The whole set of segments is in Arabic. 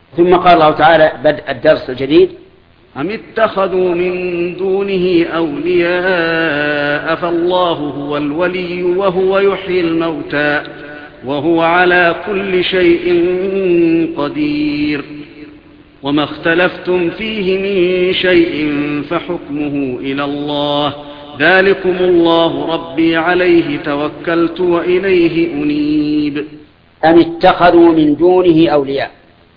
ثم قال الله تعالى بدء الدرس الجديد: أم اتخذوا من دونه أولياء فالله هو الولي وهو يحيي الموتى وهو على كل شيء قدير وما اختلفتم فيه من شيء فحكمه إلى الله ذلكم الله ربي عليه توكلت وإليه أنيب. أم اتخذوا من دونه أولياء.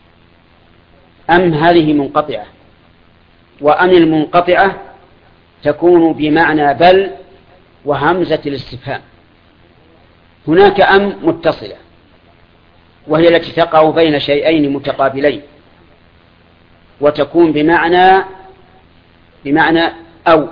أم هذه منقطعة، وأم المنقطعة تكون بمعنى بل وهمزة الاستفهام. هناك أم متصلة وهي التي تقع بين شيئين متقابلين وتكون بمعنى أو.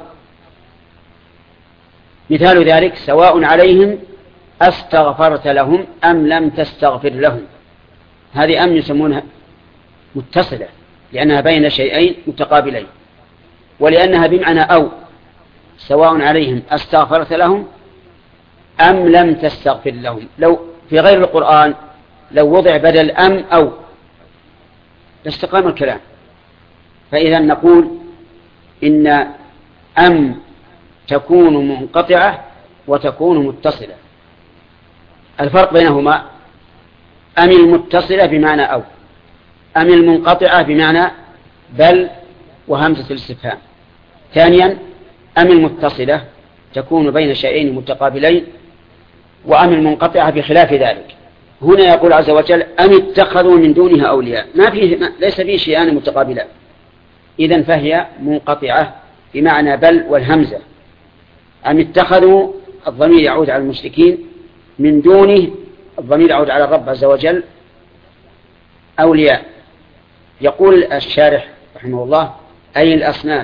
مثال ذلك: سواء عليهم أستغفرت لهم أم لم تستغفر لهم. هذه أم يسمونها متصلة لأنها بين شيئين متقابلين، ولأنها بمعنى أو. سواء عليهم أستغفرت لهم أم لم تستغفر لهم. لو في غير القرآن لو وضع بدل أم أو لاستقام الكلام. فإذا نقول إن أم تكون منقطعة وتكون متصلة. الفرق بينهما: أم المتصلة بمعنى أو، أم المنقطعة بمعنى بل وهمزة الاستفهام. ثانيا: أم المتصلة تكون بين شيئين متقابلين، وأم المنقطعة بخلاف ذلك. هنا يقول عز وجل: أم اتخذوا من دونها أولياء. ليس فيه شيئان متقابلان، إذن فهي منقطعة بمعنى بل والهمزة. أم اتخذوا الضمير يعود على المشركين، من دونه الضمير يعود على الرب عز وجل أولياء. يقول الشارح رحمه الله: أي الأصنام،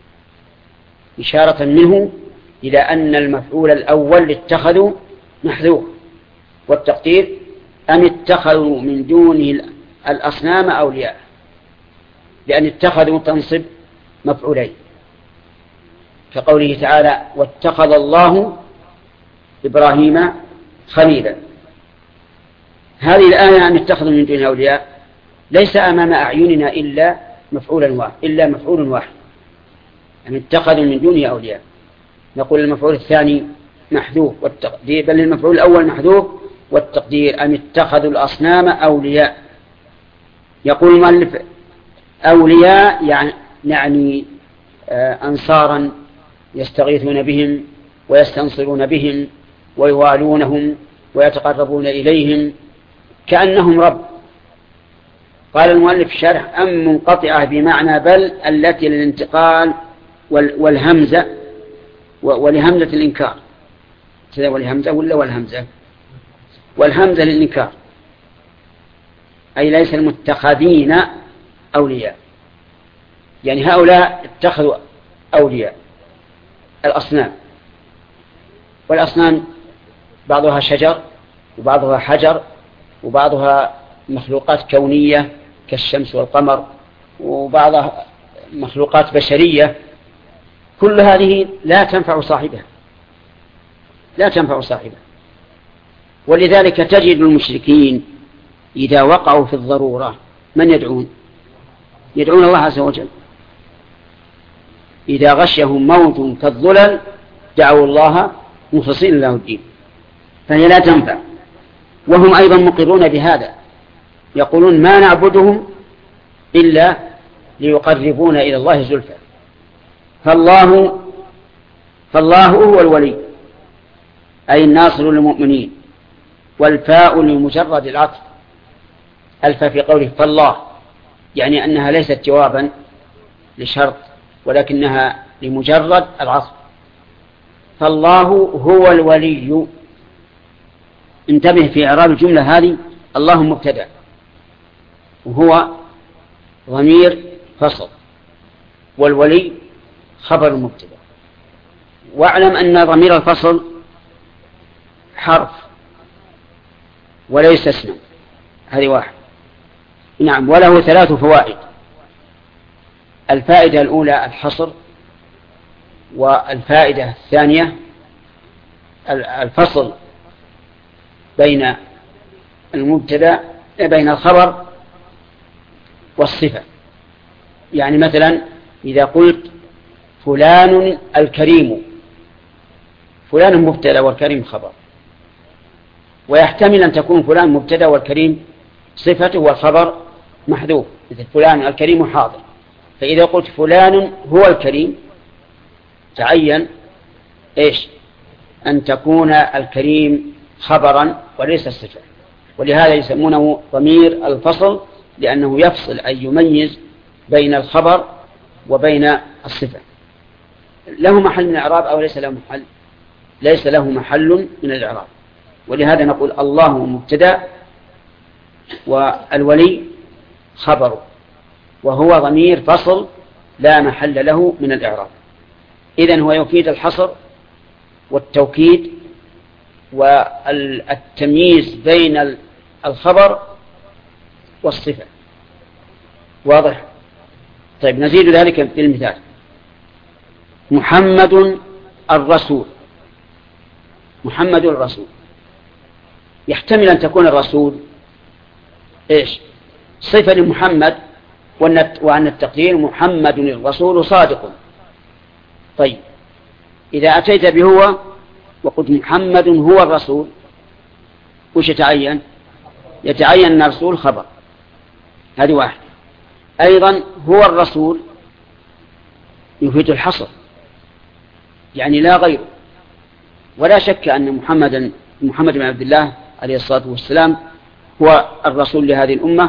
إشارة منه إلى أن المفعول الأول اتخذوا محذوف، والتقدير: أم اتخذوا من دونه الأصنام أولياء، لأن اتخذوا تنصب مفعولين، كقوله تعالى: واتخذ الله إبراهيم خليلا. هذه الآية أم اتخذوا من دونه أولياء ليس أمام أعيننا إلا مفعول واحد، أم اتخذوا من دونه أولياء. نقول المفعول الثاني محذوف والتقدير، بل المفعول الأول محذوف والتقدير: أم اتخذوا الأصنام أولياء. يقول المؤلف: أولياء يعني أنصارا يستغيثون بهم ويستنصرون بهم ويوالونهم ويتقربون إليهم كأنهم رب. قال المؤلف الشارح: أم منقطعة بمعنى بل التي للانتقال والهمزة ولهمزة الإنكار. ولهمزة ولا والهمزة؟ والهمزة للإنكار، أي ليس المتخذين أولياء، يعني هؤلاء اتخذوا أولياء الأصنام. والأصنام بعضها شجر وبعضها حجر وبعضها مخلوقات كونية كالشمس والقمر وبعضها مخلوقات بشرية. كل هذه لا تنفع صاحبها. ولذلك تجد المشركين إذا وقعوا في الضرورة من يدعون الله عز وجل. إذا غشيهم موت كالظلل دعوا الله مخلصين له الدين، فهي لا تنفع. وهم أيضا مقرون بهذا، يقولون: ما نعبدهم إلا ليقربونا إلى الله زلفى. فالله هو الولي، أي الناصر للمؤمنين. والفاء لمجرد العطف، الفاء في قوله فالله، يعني أنها ليست جوابا لشرط ولكنها لمجرد العطف. فالله هو الولي. انتبه في إعراب الجملة هذه: الله مبتدأ وهو ضمير فصل، والولي خبر مبتدأ. واعلم أن ضمير الفصل حرف وليس اسما، هذه واحد. نعم، وله 3 فوائد. الفائدة الأولى الحصر، والفائدة الثانية الفصل بين المبتدأ بين الخبر والصفة. يعني مثلا إذا قلت فلان الكريم، فلان مبتدأ والكريم خبر، ويحتمل أن تكون فلان مبتدأ والكريم صفته والخبر محذوف، مثل فلان الكريم حاضر. فإذا قلت فلان هو الكريم تعين إيش؟ أن تكون الكريم خبرا وليس الصفة، ولهذا يسمونه ضمير الفصل، لأنه يفصل أي يميز بين الخبر وبين الصفة. له محل من الإعراب أو ليس له محل؟ ليس له محل من الإعراب، ولهذا نقول الله مبتدأ والولي خبر، وهو ضمير فصل لا محل له من الإعراب. إذن هو يفيد الحصر والتوكيد والتمييز بين الخبر والصفة. واضح؟ طيب نزيد ذلك بالمثال. محمد الرسول، محمد الرسول يحتمل أن تكون الرسول إيش؟ صفة لمحمد، وأن التقدير محمد الرسول صادق. طيب إذا أتيت بهو وقلت محمد هو الرسول، وش يتعين؟ يتعين أن الرسول خبر، هذه واحد. أيضا هو الرسول يفيد الحصر، يعني لا غيره. ولا شك أن محمد بن عبد الله عليه الصلاة والسلام هو الرسول لهذه الأمة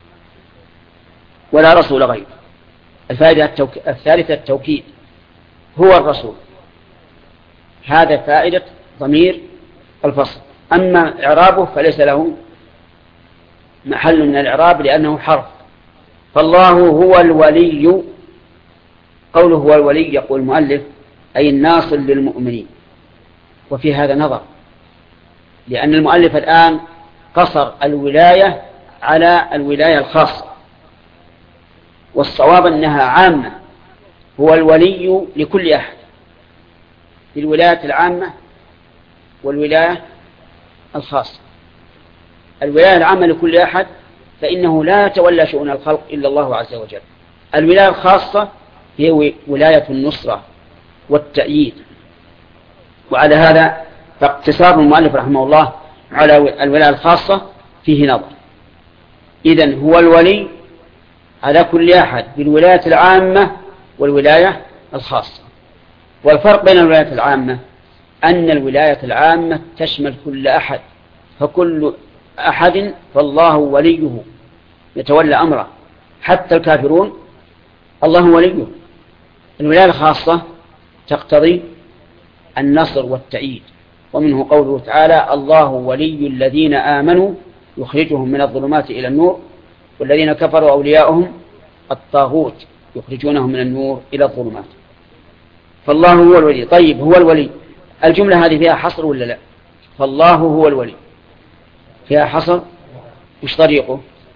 ولا رسول غيره. الفائدة الثالثة التوكيد، هو الرسول، هذا فائدة ضمير الفصل. أما إعرابه فليس له محل من الإعراب لأنه حرف. فالله هو الولي، قوله هو الولي يقول المؤلف أي الناصر للمؤمنين. وفي هذا نظر، لأن المؤلف الآن قصر الولاية على الولاية الخاصة، والصواب أنها عامة. هو الولي لكل أحد، للولاية العامة والولاية الخاصة. الولاية العامة لكل أحد فإنه لا يتولى شؤون الخلق إلا الله عز وجل. الولاية الخاصة هي ولاية النصرة والتأييد. وعلى هذا فاقتصار المؤلف رحمه الله على الولاية الخاصة فيه نظر. إذن هو الولي على كل أحد بالولاية العامة والولاية الخاصة. والفرق بين الولاية العامة أن الولاية العامة تشمل كل أحد، فكل أحد فالله وليه يتولى أمره، حتى الكافرون الله وليه. الولاية الخاصة تقتضي النصر والتأييد، ومنه قوله تعالى الله ولي الذين آمنوا يخرجهم من الظلمات إلى النور والذين كفروا أولياؤهم الطاغوت يخرجونهم من النور إلى الظلمات. فالله هو الولي. طيب هو الولي، الجملة هذه فيها حصر ولا لا؟ فالله هو الولي فيها حصر، مش طريقه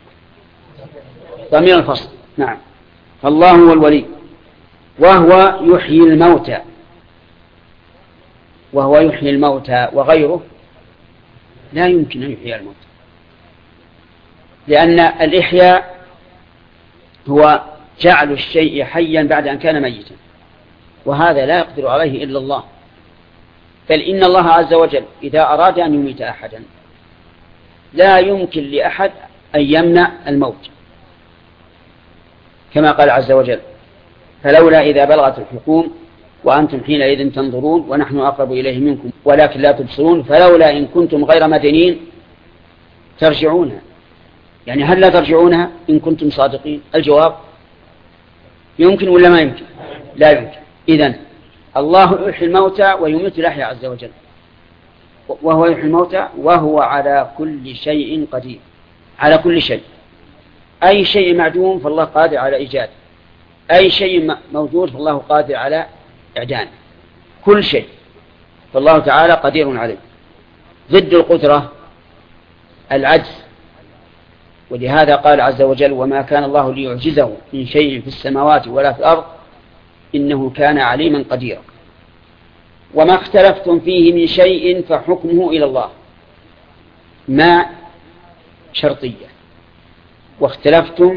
ضمير الفصل. نعم، فالله هو الولي وهو يحيي الموتى، وهو يحيي الموتى، وغيره لا يمكن أن يحيي الموتى، لأن الإحياء هو جعل الشيء حيا بعد أن كان ميتا، وهذا لا يقدر عليه إلا الله. بل إن الله عز وجل إذا أراد أن يميت أحدا لا يمكن لأحد أن يمنع الموت، كما قال عز وجل فلولا إذا بلغت الحلقوم وأنتم حينئذ تنظرون ونحن أقرب إليه منكم ولكن لا تبصرون فلولا إن كنتم غير مدينين ترجعونها. يعني هل لا ترجعونها إن كنتم صادقين؟ الجواب يمكن ولا ما يمكن؟ لا يمكن. إذن الله يحيي الموتى ويميت الأحياء عز وجل، وهو يحيي الموتى وهو على كل شيء قدير. على كل شيء، أي شيء معدوم فالله قادر على إيجاده، أي شيء موجود فالله قادر على إعدانه، كل شيء فالله تعالى قدير عليه. ضد القدرة العجز، ولهذا قال عز وجل وما كان الله ليعجزه من شيء في السماوات ولا في الأرض إنه كان عليما قديرا. وما اختلفتم فيه من شيء فحكمه إلى الله، ما شرطية، واختلفتم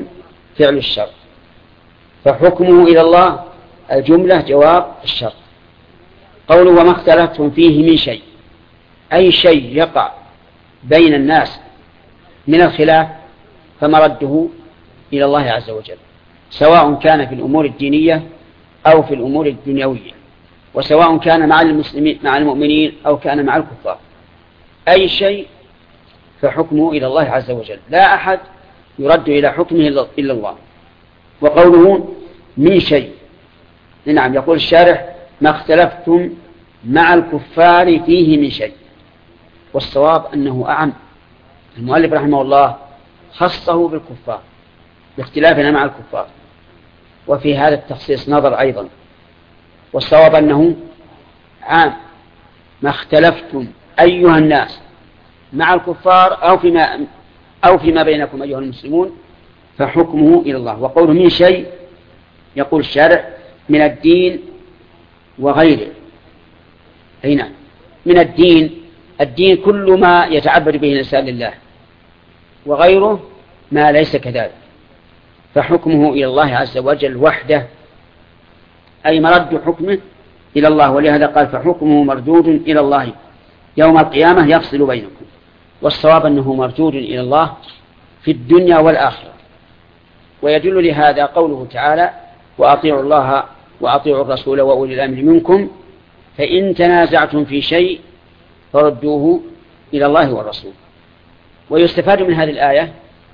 فعل الشر، فحكمه إلى الله الجملة جواب الشر. قوله وما اختلفتم فيه من شيء، أي شيء يقع بين الناس من الخلاف فمرده إلى الله عز وجل، سواء كان في الأمور الدينية أو في الأمور الدنيوية، وسواء كان مع المؤمنين أو كان مع الكفار. أي شيء فحكمه إلى الله عز وجل، لا أحد يرد إلى حكمه إلا الله. وقوله من شيء، نعم، يقول الشارح ما اختلفتم مع الكفار فيه من شيء، والصواب أنه أعم. المؤلف رحمه الله خصه بالكفار باختلافنا مع الكفار، وفي هذا التخصيص نظر أيضا، والصواب أنه عام. ما اختلفتم أيها الناس مع الكفار أو فيما بينكم أيها المسلمون فحكمه إلى الله. وقوله من شيء يقول الشارع من الدين وغيره. هنا من الدين كل ما يتعبد به الإنسان لله، وغيره ما ليس كذلك، فحكمه إلى الله عز وجل وحده، أي مرد حكمه إلى الله. ولهذا قال فحكمه مردود إلى الله يوم القيامة يفصل بينكم. والصواب أنه مردود إلى الله في الدنيا والآخرة. ويدل لهذا قوله تعالى وأطيعوا الله وأطيعوا الرسول وأولي الأمر منكم فإن تنازعتم في شيء فردوه إلى الله والرسول. ويستفاد من هذه الآية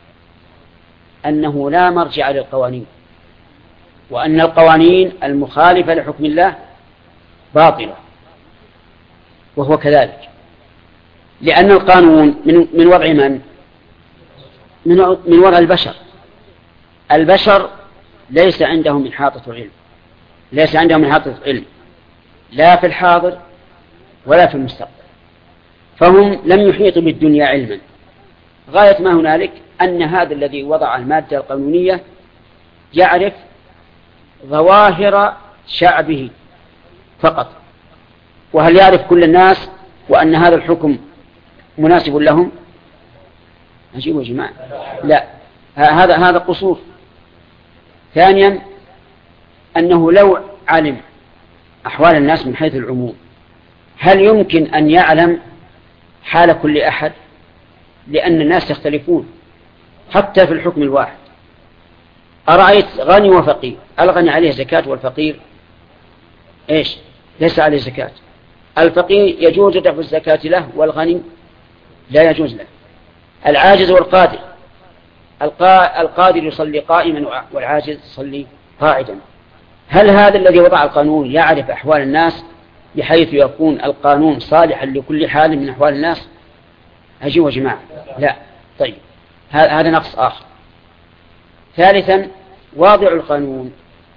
أنه لا مرجع للقوانين، وأن القوانين المخالفة لحكم الله باطلة، وهو كذلك، لأن القانون من وضع من وضع البشر ليس عندهم إحاطة علم، لا في الحاضر ولا في المستقبل، فهم لم يحيطوا بالدنيا علما. غاية ما هنالك أن هذا الذي وضع المادة القانونية يعرف ظواهر شعبه فقط، وهل يعرف كل الناس وأن هذا الحكم مناسب لهم؟ أجيبوا يا جماعة، لا، هذا قصور. ثانيا أنه لو علم أحوال الناس من حيث العموم هل يمكن أن يعلم حال كل أحد؟ لأن الناس يختلفون حتى في الحكم الواحد. أرأيت غني وفقير، الغني عليه زكاة والفقير إيش؟ ليس عليه زكاة. الفقير يجوز دفع الزكاة له والغني لا يجوز له. العاجز والقادر، القادر يصلي قائما والعاجز يصلي قاعدا. هل هذا الذي وضع القانون يعرف أحوال الناس بحيث يكون القانون صالحا لكل حال من أحوال الناس؟ أجيبوا يا جماعة، لا. طيب هذا نقص آخر. ثالثا واضع القانون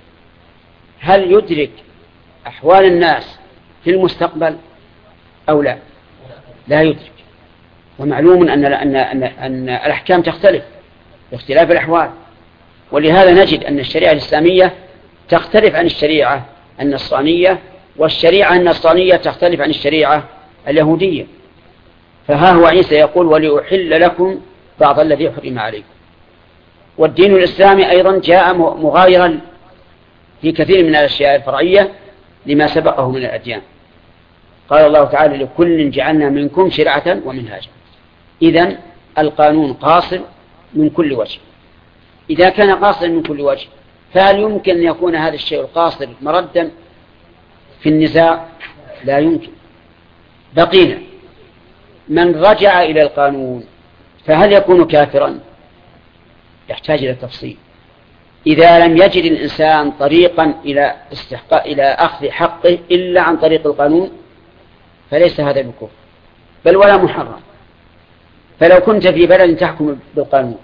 هل يدرك أحوال الناس في المستقبل أو لا؟ لا يدرك. ومعلوم أن الأحكام تختلف باختلاف الأحوال، ولهذا نجد أن الشريعة الإسلامية تختلف عن الشريعة النصرانية، والشريعة النصرانية تختلف عن الشريعة اليهودية. فها هو عيسى يقول ولأحل لكم بعض الذي حرم عليكم. والدين الإسلامي أيضا جاء مغايرا في كثير من الأشياء الفرعية لما سبقه من الأديان. قال الله تعالى لكل جعلنا منكم شرعة ومنهاجا. إذن القانون قاصر من كل وجه. إذا كان قاصر من كل وجه فهل يمكن أن يكون هذا الشيء القاصر مردا في النزاع؟ لا يمكن. بقينا من رجع إلى القانون فهل يكون كافرا؟ يحتاج إلى تفصيل. إذا لم يجد الإنسان طريقا إلى أخذ حقه إلا عن طريق القانون فليس هذا بكفر بل ولا محرم. فلو كنت في بلد تحكم بالقانون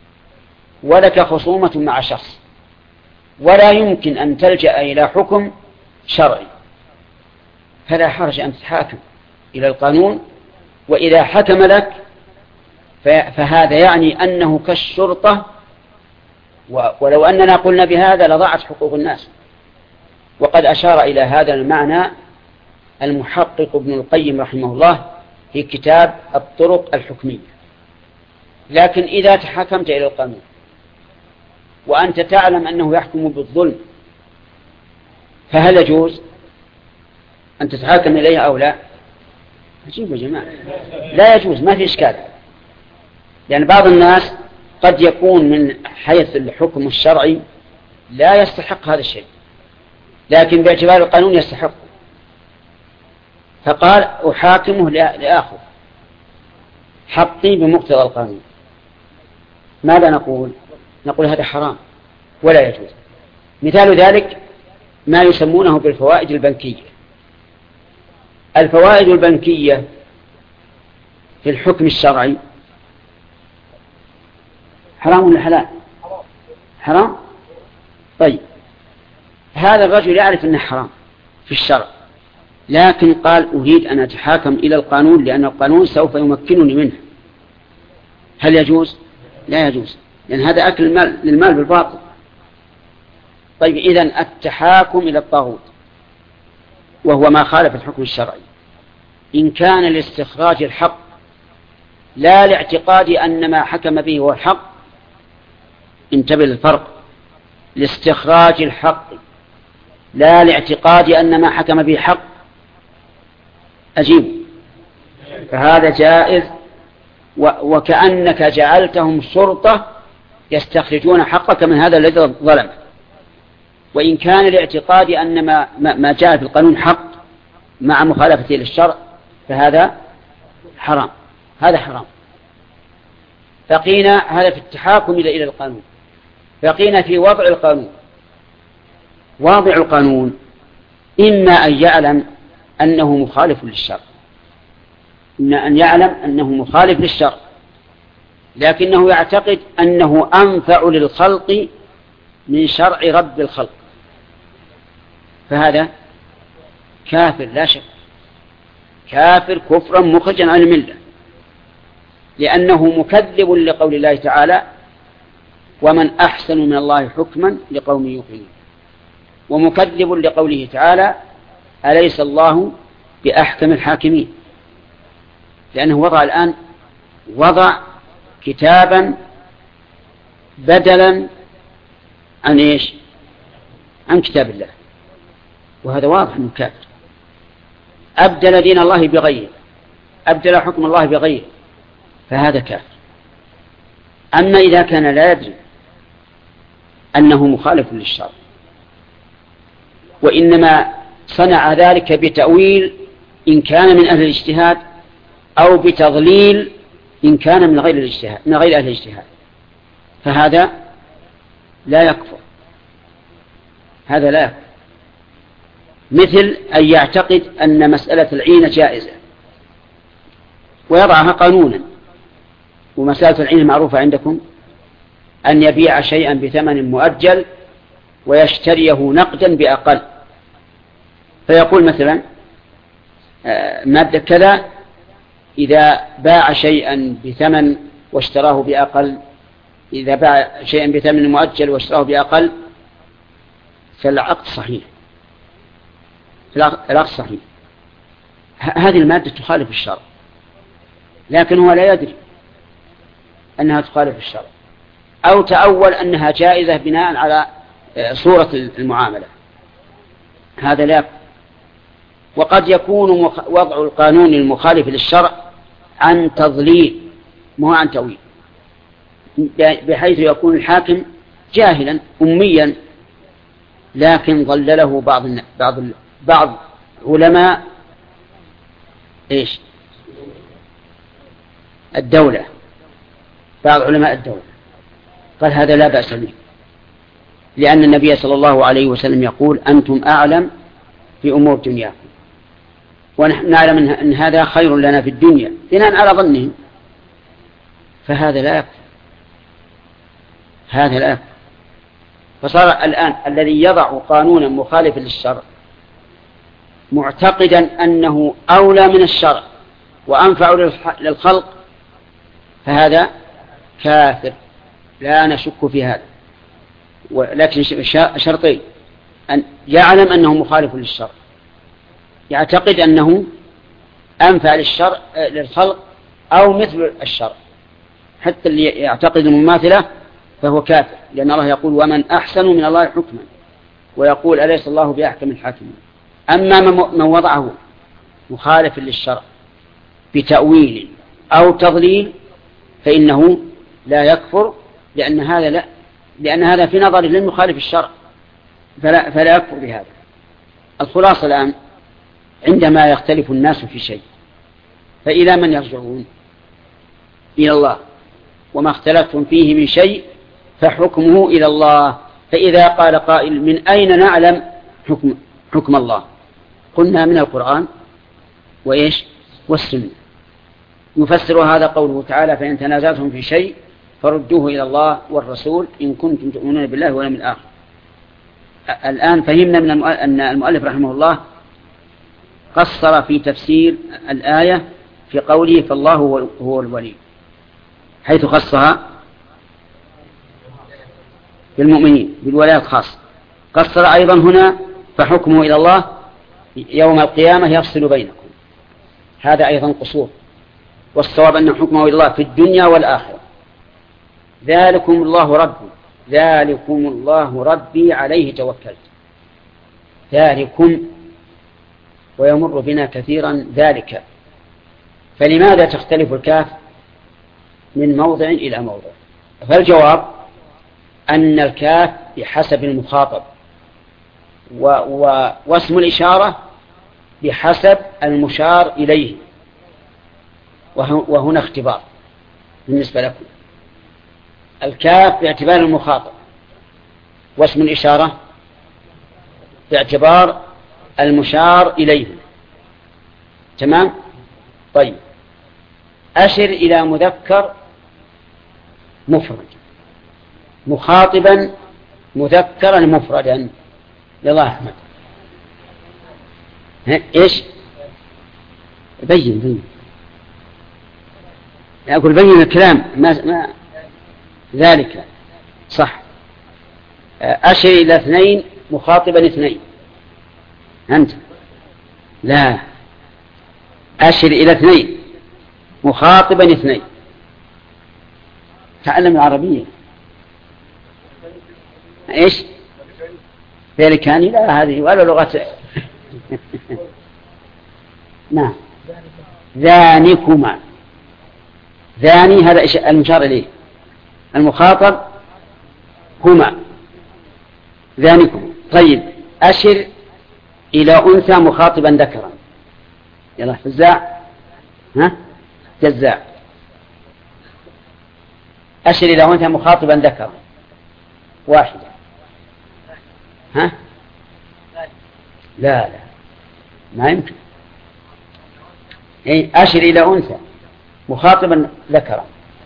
ولك خصومة مع شخص ولا يمكن أن تلجأ إلى حكم شرعي فلا حرج أن تتحاكم إلى القانون، وإذا حكم لك فهذا يعني أنه كالشرطة. ولو أننا قلنا بهذا لضاعت حقوق الناس. وقد أشار إلى هذا المعنى المحقق ابن القيم رحمه الله في كتاب الطرق الحكمية. لكن إذا تحاكمت إلى القانون وأنت تعلم أنه يحكم بالظلم، فهل يجوز أن تتحاكم إليه أو لا؟ عجيب يا جماعة، لا يجوز، ما في إشكال. يعني بعض الناس قد يكون من حيث الحكم الشرعي لا يستحق هذا الشيء، لكن باعتبار القانون يستحق، فقال أحاكمه لآخذ حقي بمقتضى القانون. ماذا نقول؟ نقول هذا حرام ولا يجوز. مثال ذلك ما يسمونه بالفوائد البنكية. الفوائد البنكية في الحكم الشرعي حرام ولا حلال؟ حرام. طيب هذا الرجل يعرف أنه حرام في الشرع، لكن قال أريد أن أتحاكم إلى القانون لأن القانون سوف يمكنني منه. هل يجوز؟ لا يجوز، لأن هذا أكل المال للمال بالباطل. طيب إذن التحاكم إلى الطاغوت وهو ما خالف الحكم الشرعي إن كان لاستخراج الحق لا لاعتقاد أن ما حكم به هو الحق، انتبه للفرق، لاستخراج الحق لا لاعتقاد أن ما حكم به حق، أجيب، فهذا جائز، وكأنك جعلتهم شرطة يستخرجون حقك من هذا الذي ظلم. وإن كان لاعتقاد أن ما جاء في القانون حق مع مخالفته للشرع فهذا حرام، هذا حرام. بقينا هذا في التحاكم إلى القانون، بقينا في وضع القانون. واضع القانون إما أن يعلم أنه مخالف للشرع، إما أن يعلم أنه مخالف للشرع لكنه يعتقد أنه أنفع للخلق من شرع رب الخلق، فهذا كافر لا شك، كافر كفرا مخرجا عن الملة، لأنه مكذب لقول الله تعالى ومن أحسن من الله حكما لقوم يوقنون، ومكذب لقوله تعالى أليس الله بأحكم الحاكمين، لأنه وضع كتابا بدلا عن إيش؟ عن كتاب الله، وهذا واضح من كافر. أبدل دين الله بغيره، أبدل حكم الله بغيره، فهذا كافر. أما إذا كان لا يدري أنه مخالف للشرع وإنما صنع ذلك بتأويل إن كان من أهل الاجتهاد أو بتضليل إن كان من غير الاجتهاد، من غير أهل الاجتهاد، فهذا لا يكفر، هذا لا يكفر. مثل أن يعتقد أن مسألة العينة جائزة ويضعها قانونا، ومسألة العينة معروفة عندكم، أن يبيع شيئا بثمن مؤجل ويشتريه نقدا بأقل، فيقول مثلا مادة كذا إذا باع شيئا بثمن واشتراه بأقل، إذا باع شيئا بثمن مؤجل واشتراه بأقل فالعقد صحيح، العقد صحيح. هذه المادة تخالف الشرع، لكن هو لا يدري أنها تخالف الشرع، أو تأول أنها جائزة بناء على صورة المعاملة، هذا لا. وقد يكون وضع القانون المخالف للشرع عن تضليل مو عن تأويل، بحيث يكون الحاكم جاهلا أميا لكن ضلله بعض علماء إيش الدولة، بعض علماء الدولة قال هذا لا بأس به، لأن النبي صلى الله عليه وسلم يقول أنتم أعلم في أمور دنياكم، ونحن نعلم أن هذا خير لنا في الدنيا بناء على ظنهم، فهذا لا يكفر، هذا لا يكفر. فصار الآن الذي يضع قانونا مخالفا للشرع معتقدا أنه أولى من الشرع وأنفع للخلق، فهذا كافر لا نشك في هذا، ولكن شرطين: أن يعلم أنه مخالف للشرع، يعتقد أنه أنفع للخلق أو مثل الشرع، حتى اللي يعتقد المماثلة فهو كافر. لأن الله يقول ومن أحسن من الله حكما، ويقول أليس الله بأحكم الحاكمين. أما من وضعه مخالف للشرع بتأويل أو تضليل فإنه لا يكفر، لأن هذا في نظر للمخالف الشرع فلا يكفر بهذا. الخلاصة الآن عندما يختلف الناس في شيء فإلى من يرجعون؟ إلى الله، وما اختلفتم فيه من شيء فحكمه إلى الله. فإذا قال قائل من أين نعلم حكم الله؟ قلنا من القرآن وإيش والسنة. يفسر هذا قوله تعالى فإن تنازعتم في شيء فردوه إلى الله والرسول إن كنتم تؤمنون بالله واليوم الآخر. الآن فهمنا من أن المؤلف رحمه الله قصر في تفسير الآية في قوله فالله هو الولي، حيث خصها بالمؤمنين بالولاية الخاصة. قصر أيضا هنا فحكمه إلى الله يوم القيامة يفصل بينكم، هذا أيضا قصور. والصواب أن حكمه إلى الله في الدنيا والآخرة. ذلكم الله ربي عليه توكلت. ذلكم، ويمر بنا كثيرا ذلك، فلماذا تختلف الكاف من موضع إلى موضع؟ فالجواب أن الكاف بحسب المخاطب واسم الإشارة بحسب المشار إليه، وهنا اختبار بالنسبة لكم. الكاف باعتبار المخاطب، واسم الإشارة باعتبار المشار إليه. تمام؟ طيب، أشر إلى مذكر مفرد مخاطبا مذكرا مفردا. يلا أحمد، إيش؟ بين أقول بين الكلام ما ذلك صح. أشر إلى اثنين مخاطبا اثنين. أنت لا، أشر إلى اثنين مخاطبا اثنين. تعلم العربية. إيش؟ ذلكاني لا، هذه ولا لغة. نعم، ذانكما. ذاني هذا المشار إليه، المخاطب هما ذانكما. طيب، أشر إلى أنثى مخاطبا ذكرا. يلا فزاع، جزاء. أشر إلى أنثى مخاطبا ذكرا واحدة. لا ما يمكن. أشر إلى أنثى مخاطبا ذكرا.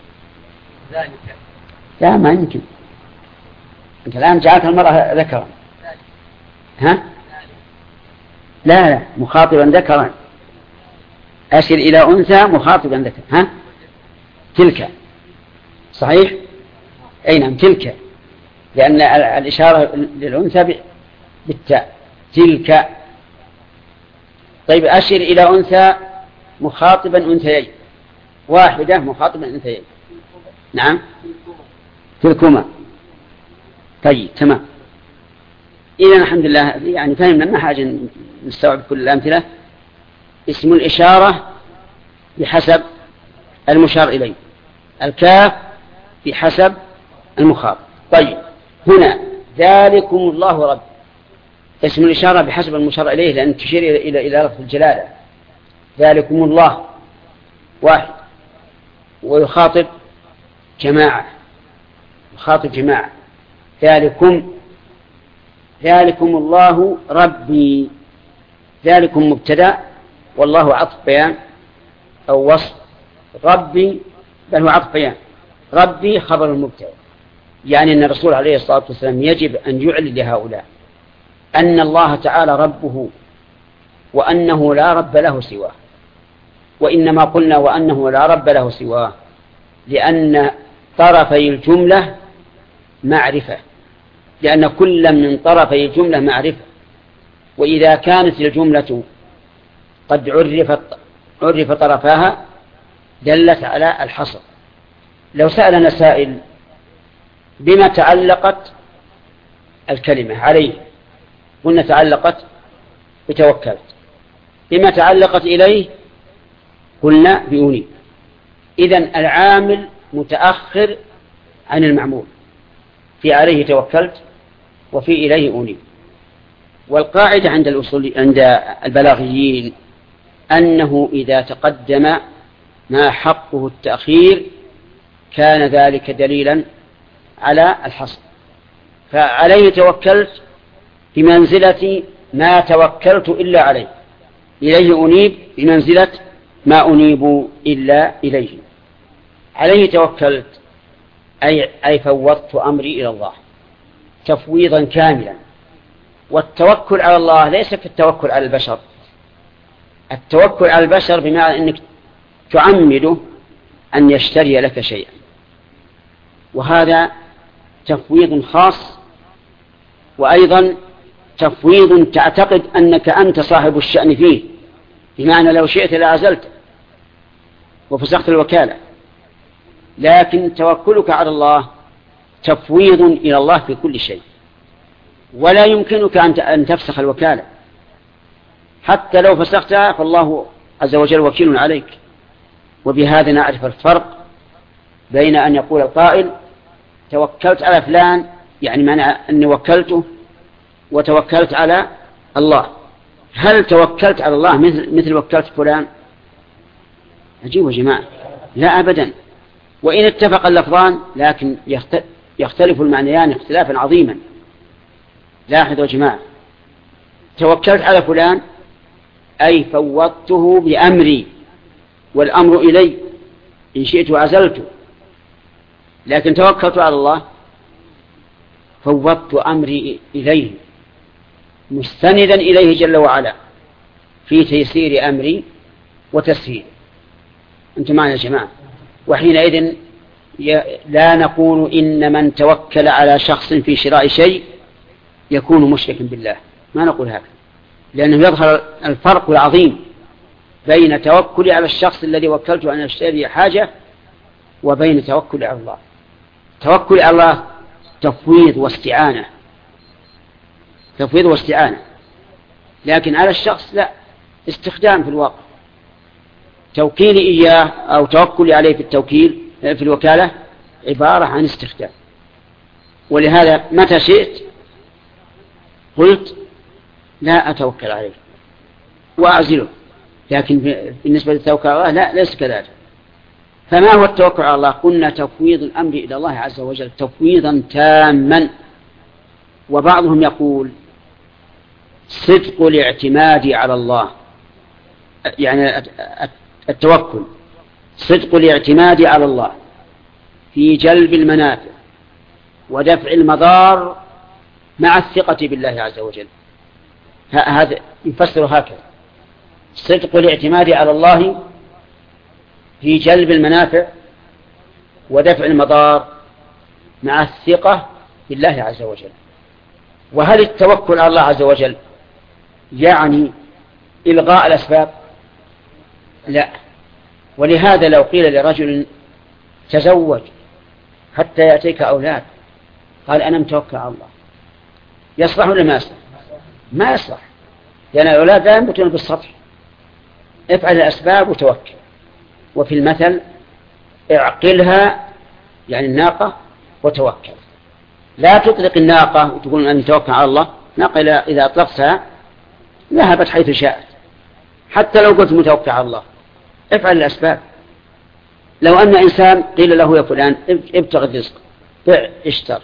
لا ما يمكن. أنت الآن جعلت المرأة ذكرا. لا مخاطبا ذكرا. أشر إلى أنثى مخاطبا ذكرا. تلك صحيح؟ أي نعم تلك، لأن الإشارة للأنثى بالتاء. تلك. طيب، أشر إلى أنثى مخاطبا أنثيين. واحدة مخاطبا أنثيين. نعم، تلكما. طيب تمام. إذن الحمد لله يعني فهمنا، ما حاجة نستوعب كل الأمثلة. اسم الإشارة بحسب المشار إليه، الكاف بحسب المخاطب. طيب، هنا ذلكم الله رب، اسم الإشارة بحسب المشار إليه لأن تشير إلى لفظ الجلالة. ذلكم الله واحد، ويخاطب جماعة، يخاطب جماعة. ذلكم الله ربي. ذلكم مبتدأ والله عطف بيان أو وصف. ربي بل هو عطف بيان. ربي خبر المبتدأ، يعني أن الرسول عليه الصلاة والسلام يجب أن يعلن لهؤلاء أن الله تعالى ربه، وأنه لا رب له سواه. وإنما قلنا وأنه لا رب له سواه لأن طرفي الجملة معرفة، لأن كل من طرفي الجملة معرفة. وإذا كانت الجملة قد عرف طرفاها دلت على الحصر. لو سألنا سائل بما تعلقت الكلمة عليه؟ قلنا تعلقت بتوكلت. بما تعلقت إليه؟ قلنا بأنيب. إذن العامل متأخر عن المعمول، في عليه توكلت وفي إليه أنيب. والقاعدة عند البلاغيين أنه إذا تقدم ما حقه التأخير كان ذلك دليلا على الحصر. فعليه توكلت بمنزلة ما توكلت إلا عليه، إليه أنيب بمنزلة ما أنيب إلا إليه. عليه توكلت أي فوضت أمري إلى الله تفويضا كاملا. والتوكل على الله ليس كالتوكل على البشر. التوكل على البشر بمعنى أنك تعمده أن يشتري لك شيئا، وهذا تفويض خاص، وأيضا تفويض تعتقد أنك أنت صاحب الشأن فيه، بمعنى لو شئت لعزلت وفسخت الوكالة. لكن توكلك على الله تفويض إلى الله في كل شيء، ولا يمكنك أن تفسخ الوكالة. حتى لو فسختها فالله عز وجل وكيل عليك. وبهذا نعرف الفرق بين أن يقول القائل توكلت على فلان، يعني معنى أني وكلته، وتوكلت على الله. هل توكلت على الله مثل وكلت فلان؟ عجيب يا جماعة، لا أبدا. وإن اتفق اللفظان لكن يختلف المعنيان اختلافا عظيما. لاحظوا يا جماعة، توكلت على فلان أي فوضته بأمري، والأمر إلي، إن شئت عزلته. لكن توكلت على الله فوضت أمري إليه مستندا إليه جل وعلا في تيسير أمري وتسهيل. أنتم معنا يا جماعة؟ وحينئذ لا نقول إن من توكل على شخص في شراء شيء يكون مشركا بالله، ما نقول هذا، لأنه يظهر الفرق العظيم بين توكلي على الشخص الذي وكلته أن يشتري حاجة وبين توكلي على الله. توكلي على الله تفويض واستعانة، تفويض واستعانة، لكن على الشخص لا، استخدام في الواقع. توكيلي إياه أو توكلي عليه في التوكيل في الوكالة عبارة عن استخدام. ولهذا متى شئت قلت لا أتوكل عليه وأعزله، لكن بالنسبة للتوكل على الله لا، ليس كذلك. فما هو التوكل على الله؟ قلنا تفويض الأمر إلى الله عز وجل تفويضا تاما. وبعضهم يقول صدق الاعتماد على الله، يعني التوكل صدق الاعتماد على الله في جلب المنافع ودفع المضار مع الثقة بالله عز وجل. هذا يفسر هكذا: صدق الاعتماد على الله في جلب المنافع ودفع المضار مع الثقة بالله عز وجل. وهل التوكل على الله عز وجل يعني إلغاء الأسباب؟ لا. ولهذا لو قيل لرجل تزوج حتى يأتيك أولاد، قال أنا متوكل على الله، يصلح ولا ما يصلح؟ ما يصلح، لأن الأولاد لا ينبتون بالسطح. افعل الأسباب وتوكل. وفي المثل اعقلها، يعني الناقة، وتوكل. لا تطلق الناقة وتقول أن توكل على الله. ناقة إذا أطلقتها ذهبت حيث شاءت، حتى لو قلت متوكل على الله. افعل الأسباب. لو أن إنسان قيل له يا فلان ابتغ الرزق، بع، اشتر،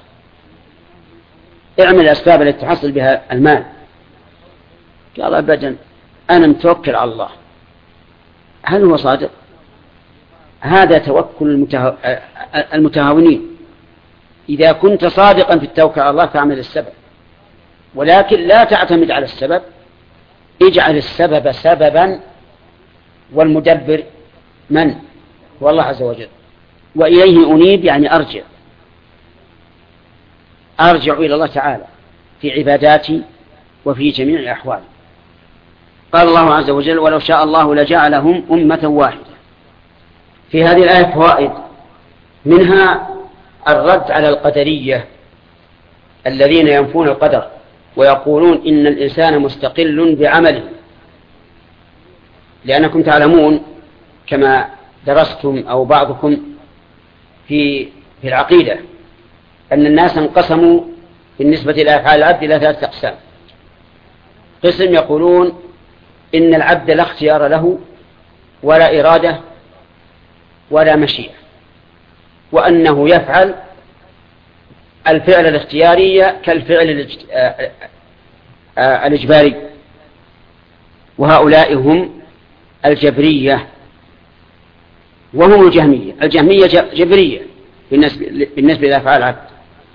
اعمل الأسباب التي تحصل بها المال، قال أبدا أنا متوكل على الله، هل هو صادق؟ هذا توكل المتهاونين. إذا كنت صادقا في التوكل على الله فاعمل السبب، ولكن لا تعتمد على السبب. اجعل السبب سببا، والمدبر من؟ هو الله عز وجل. وإليه أنيب، يعني أرجع إلى الله تعالى في عباداتي وفي جميع أحوالي. قال الله عز وجل: ولو شاء الله لجعلهم أمة واحدة. في هذه الآية فوائد، منها الرد على القدرية الذين ينفون القدر ويقولون إن الإنسان مستقل بعمله، لأنكم تعلمون كما درستم أو بعضكم في العقيدة أن الناس انقسموا بالنسبة إلى أفعال العبد إلى 3 أقسام. قسم يقولون إن العبد لا اختيار له ولا إرادة ولا مشيئة، وأنه يفعل الفعل الاختياري كالفعل الإجباري، وهؤلاء هم الجبرية وهم الجهمية. الجهمية جبرية بالنسبة إلى أفعال العبد،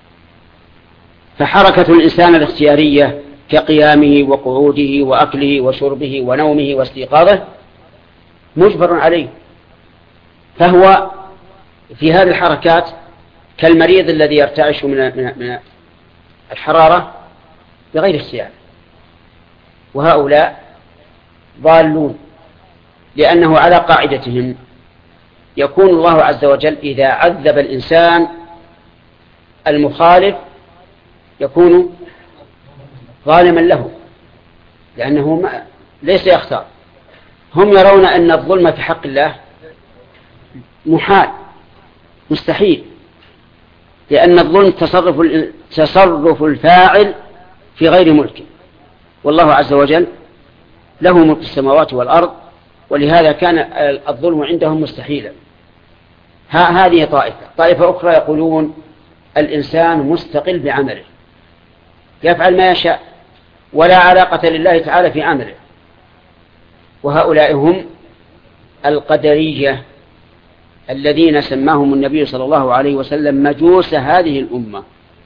فحركة الإنسان الاختيارية كقيامه وقعوده وأكله وشربه ونومه واستيقاظه مجبر عليه، فهو في هذه الحركات كالمريض الذي يرتعش من الحرارة بغير اختيار. وهؤلاء ضالون، لأنه على قاعدتهم يكون الله عز وجل إذا عذب الإنسان المخالف يكون ظالما له، لأنه ليس يختار. هم يرون أن الظلم في حق الله محال مستحيل، لأن الظلم تصرف الفاعل في غير ملكه، والله عز وجل له ملك السماوات والأرض، ولهذا كان الظلم عندهم مستحيلا. هذه طائفة أخرى يقولون الإنسان مستقل بعمله، يفعل ما يشاء ولا علاقة لله تعالى في عمله، وهؤلاء هم القدرية الذين سماهم النبي صلى الله عليه وسلم مجوس هذه الأمة،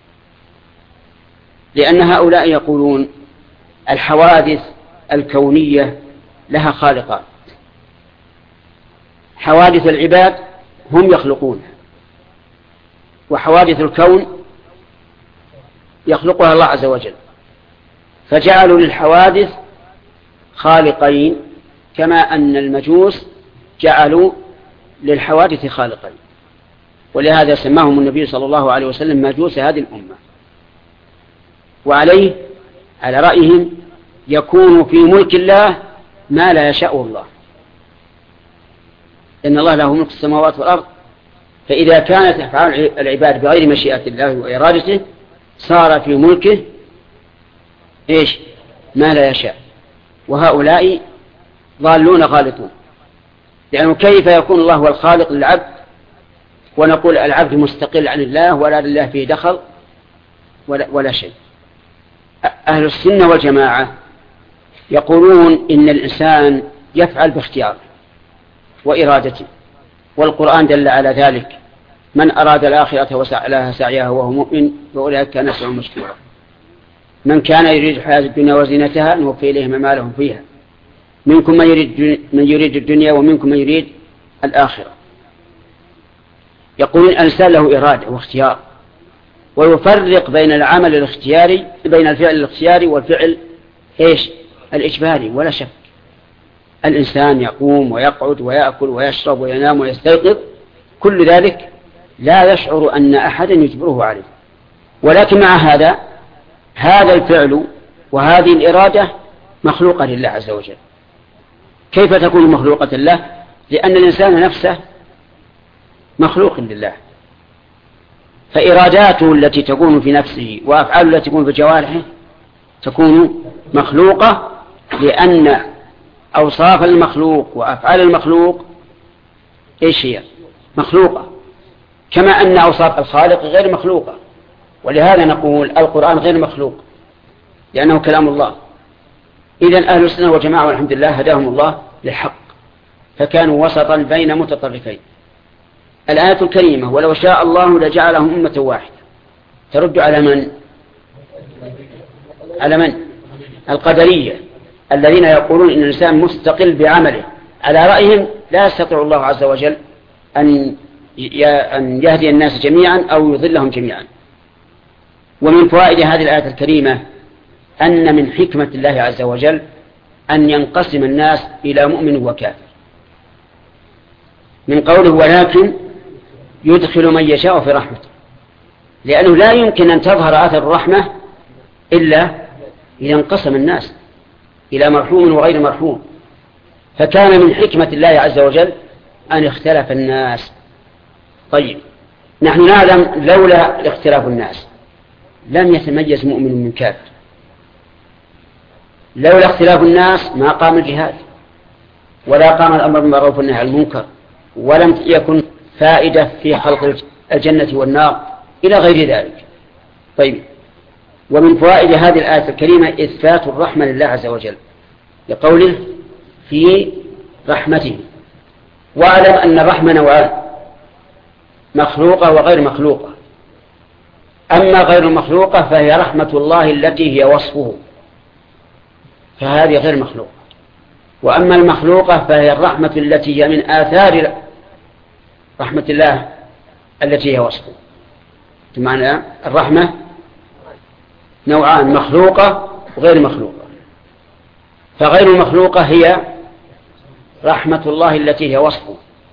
لأن هؤلاء يقولون الحوادث الكونية لها خالقان، حوادث العباد هم يخلقونها، وحوادث الكون يخلقها الله عز وجل، فجعلوا للحوادث خالقين كما أن المجوس جعلوا للحوادث خالقين، ولهذا سماهم النبي صلى الله عليه وسلم مجوس هذه الأمة. وعليه على رأيهم يكون في ملك الله ما لا يشاء الله، إن الله له ملك السماوات والأرض، فإذا كانت أفعال العباد بغير مشيئة الله وإرادته صار في ملكه ما لا يشاء. وهؤلاء ضالون غالطون، لأنه كيف يكون الله هو الخالق للعبد ونقول العبد مستقل عن الله ولا لله فيه دخل ولا شيء. أهل السنة والجماعة يقولون إن الإنسان يفعل باختياره وإرادته، والقرآن دل على ذلك: من أراد الآخرة وسعى لها سعيها وهو مؤمن فأولئك كان سعيهم مشكورا. من كان يريد الحياة الدنيا وزينتها نوفي إليهم أعمالهم فيها، منكم من يريد الدنيا ومنكم من يريد الآخرة. يقولون الإنسان له إرادة واختيار، ويفرق بين العمل الاختياري بين الفعل الاختياري والفعل الإجباري. ولا شك الإنسان يقوم ويقعد ويأكل ويشرب وينام ويستيقظ، كل ذلك لا يشعر أن أحدا يجبره عليه، ولكن مع هذا الفعل وهذه الإرادة مخلوقة لله عز وجل. كيف تكون مخلوقة لله؟ لأن الإنسان نفسه مخلوق لله، فإراداته التي تكون في نفسه وأفعاله التي تكون في جوارحه تكون مخلوقة، لأن أوصاف المخلوق وأفعال المخلوق هي مخلوقة، كما أن أوصاف الخالق غير مخلوقة. ولهذا نقول القرآن غير مخلوق لأنه كلام الله. إذن أهل السنة والجماعة والحمد لله هداهم الله للحق، فكانوا وسطا بين متطرفين. الآية الكريمة: ولو شاء الله لجعلهم أمة واحدة، ترد على من؟ القدرية الذين يقولون إن الإنسان مستقل بعمله. على رأيهم لا يستطيع الله عز وجل أن يهدي الناس جميعا أو يضلهم جميعا. ومن فوائد هذه الآية الكريمة أن من حكمة الله عز وجل أن ينقسم الناس إلى مؤمن وكافر، من قوله: ولكن يدخل من يشاء في رحمته. لأنه لا يمكن أن تظهر آثار الرحمة إلا إذا انقسم الناس إلى مرحوم وغير مرحوم. فكان من حكمة الله عز وجل أن اختلف الناس. طيب، نحن نعلم لولا اختلاف الناس لم يتميز مؤمن من كافر. لولا اختلاف الناس ما قام الجهاد ولا قام الأمر بالمعروف والنهي عن المنكر، ولم يكن فائدة في خلق الجنة والنار إلى غير ذلك. طيب، ومن فوائد هذه الآية الكريمة إثبات الرحمة لله عز وجل لقوله في رحمته. واعلم أن الرحمة نوعان: مخلوقة وغير مخلوقة. أما غير المخلوقة فهي رحمة الله التي هي وصفه، فهذه غير مخلوقة. وأما المخلوقة فهي الرحمة التي هي من آثار رحمة الله التي هي وصفه. بمعنى الرحمة نوعان: مخلوقة وغير مخلوقة. فغير المخلوقة هي رحمة الله التي هي وصفه،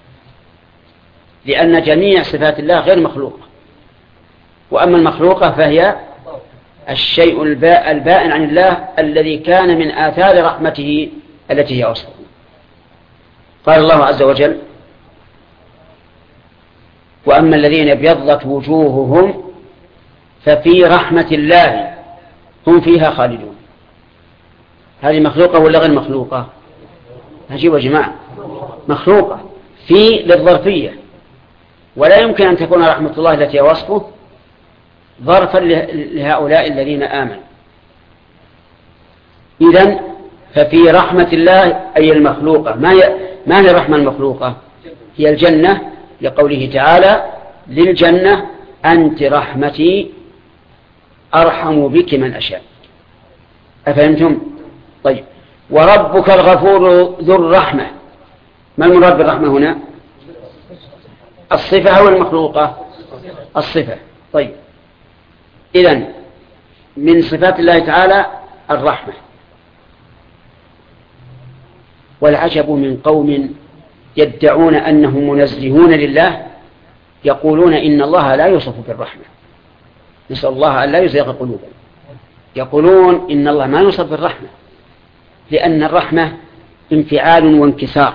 لأن جميع صفات الله غير مخلوقة. وأما المخلوقة فهي الشيء البائن عن الله الذي كان من آثار رحمته التي هي وصفه. قال الله عز وجل: وأما الذين ابيضت وجوههم ففي رحمة الله هم فيها خالدون. هذه مخلوقة ولا غير مخلوقة؟ أجيبوا يا جماعة، مخلوقة في للظرفية، ولا يمكن أن تكون رحمة الله التي وصفه ظرفا لهؤلاء الذين آمنوا. إذن ففي رحمة الله أي المخلوقة. ما هي الرحمة المخلوقة؟ هي الجنة، لقوله تعالى: للجنة أنت رحمتي أرحم بك من أشاء. أفهمتم؟ طيب، وربك الغفور ذو الرحمة. ما المراد بالرحمة هنا؟ الصفة أو المخلوقة؟ الصفة. طيب، إذن من صفات الله تعالى الرحمة. والعجب من قوم يدعون أنهم منزهون لله يقولون إن الله لا يوصف بالرحمة. نسأل الله أن لا يزيغ قلوبنا. يقولون إن الله ما يوصف بالرحمة، لأن الرحمة انفعال وانكسار،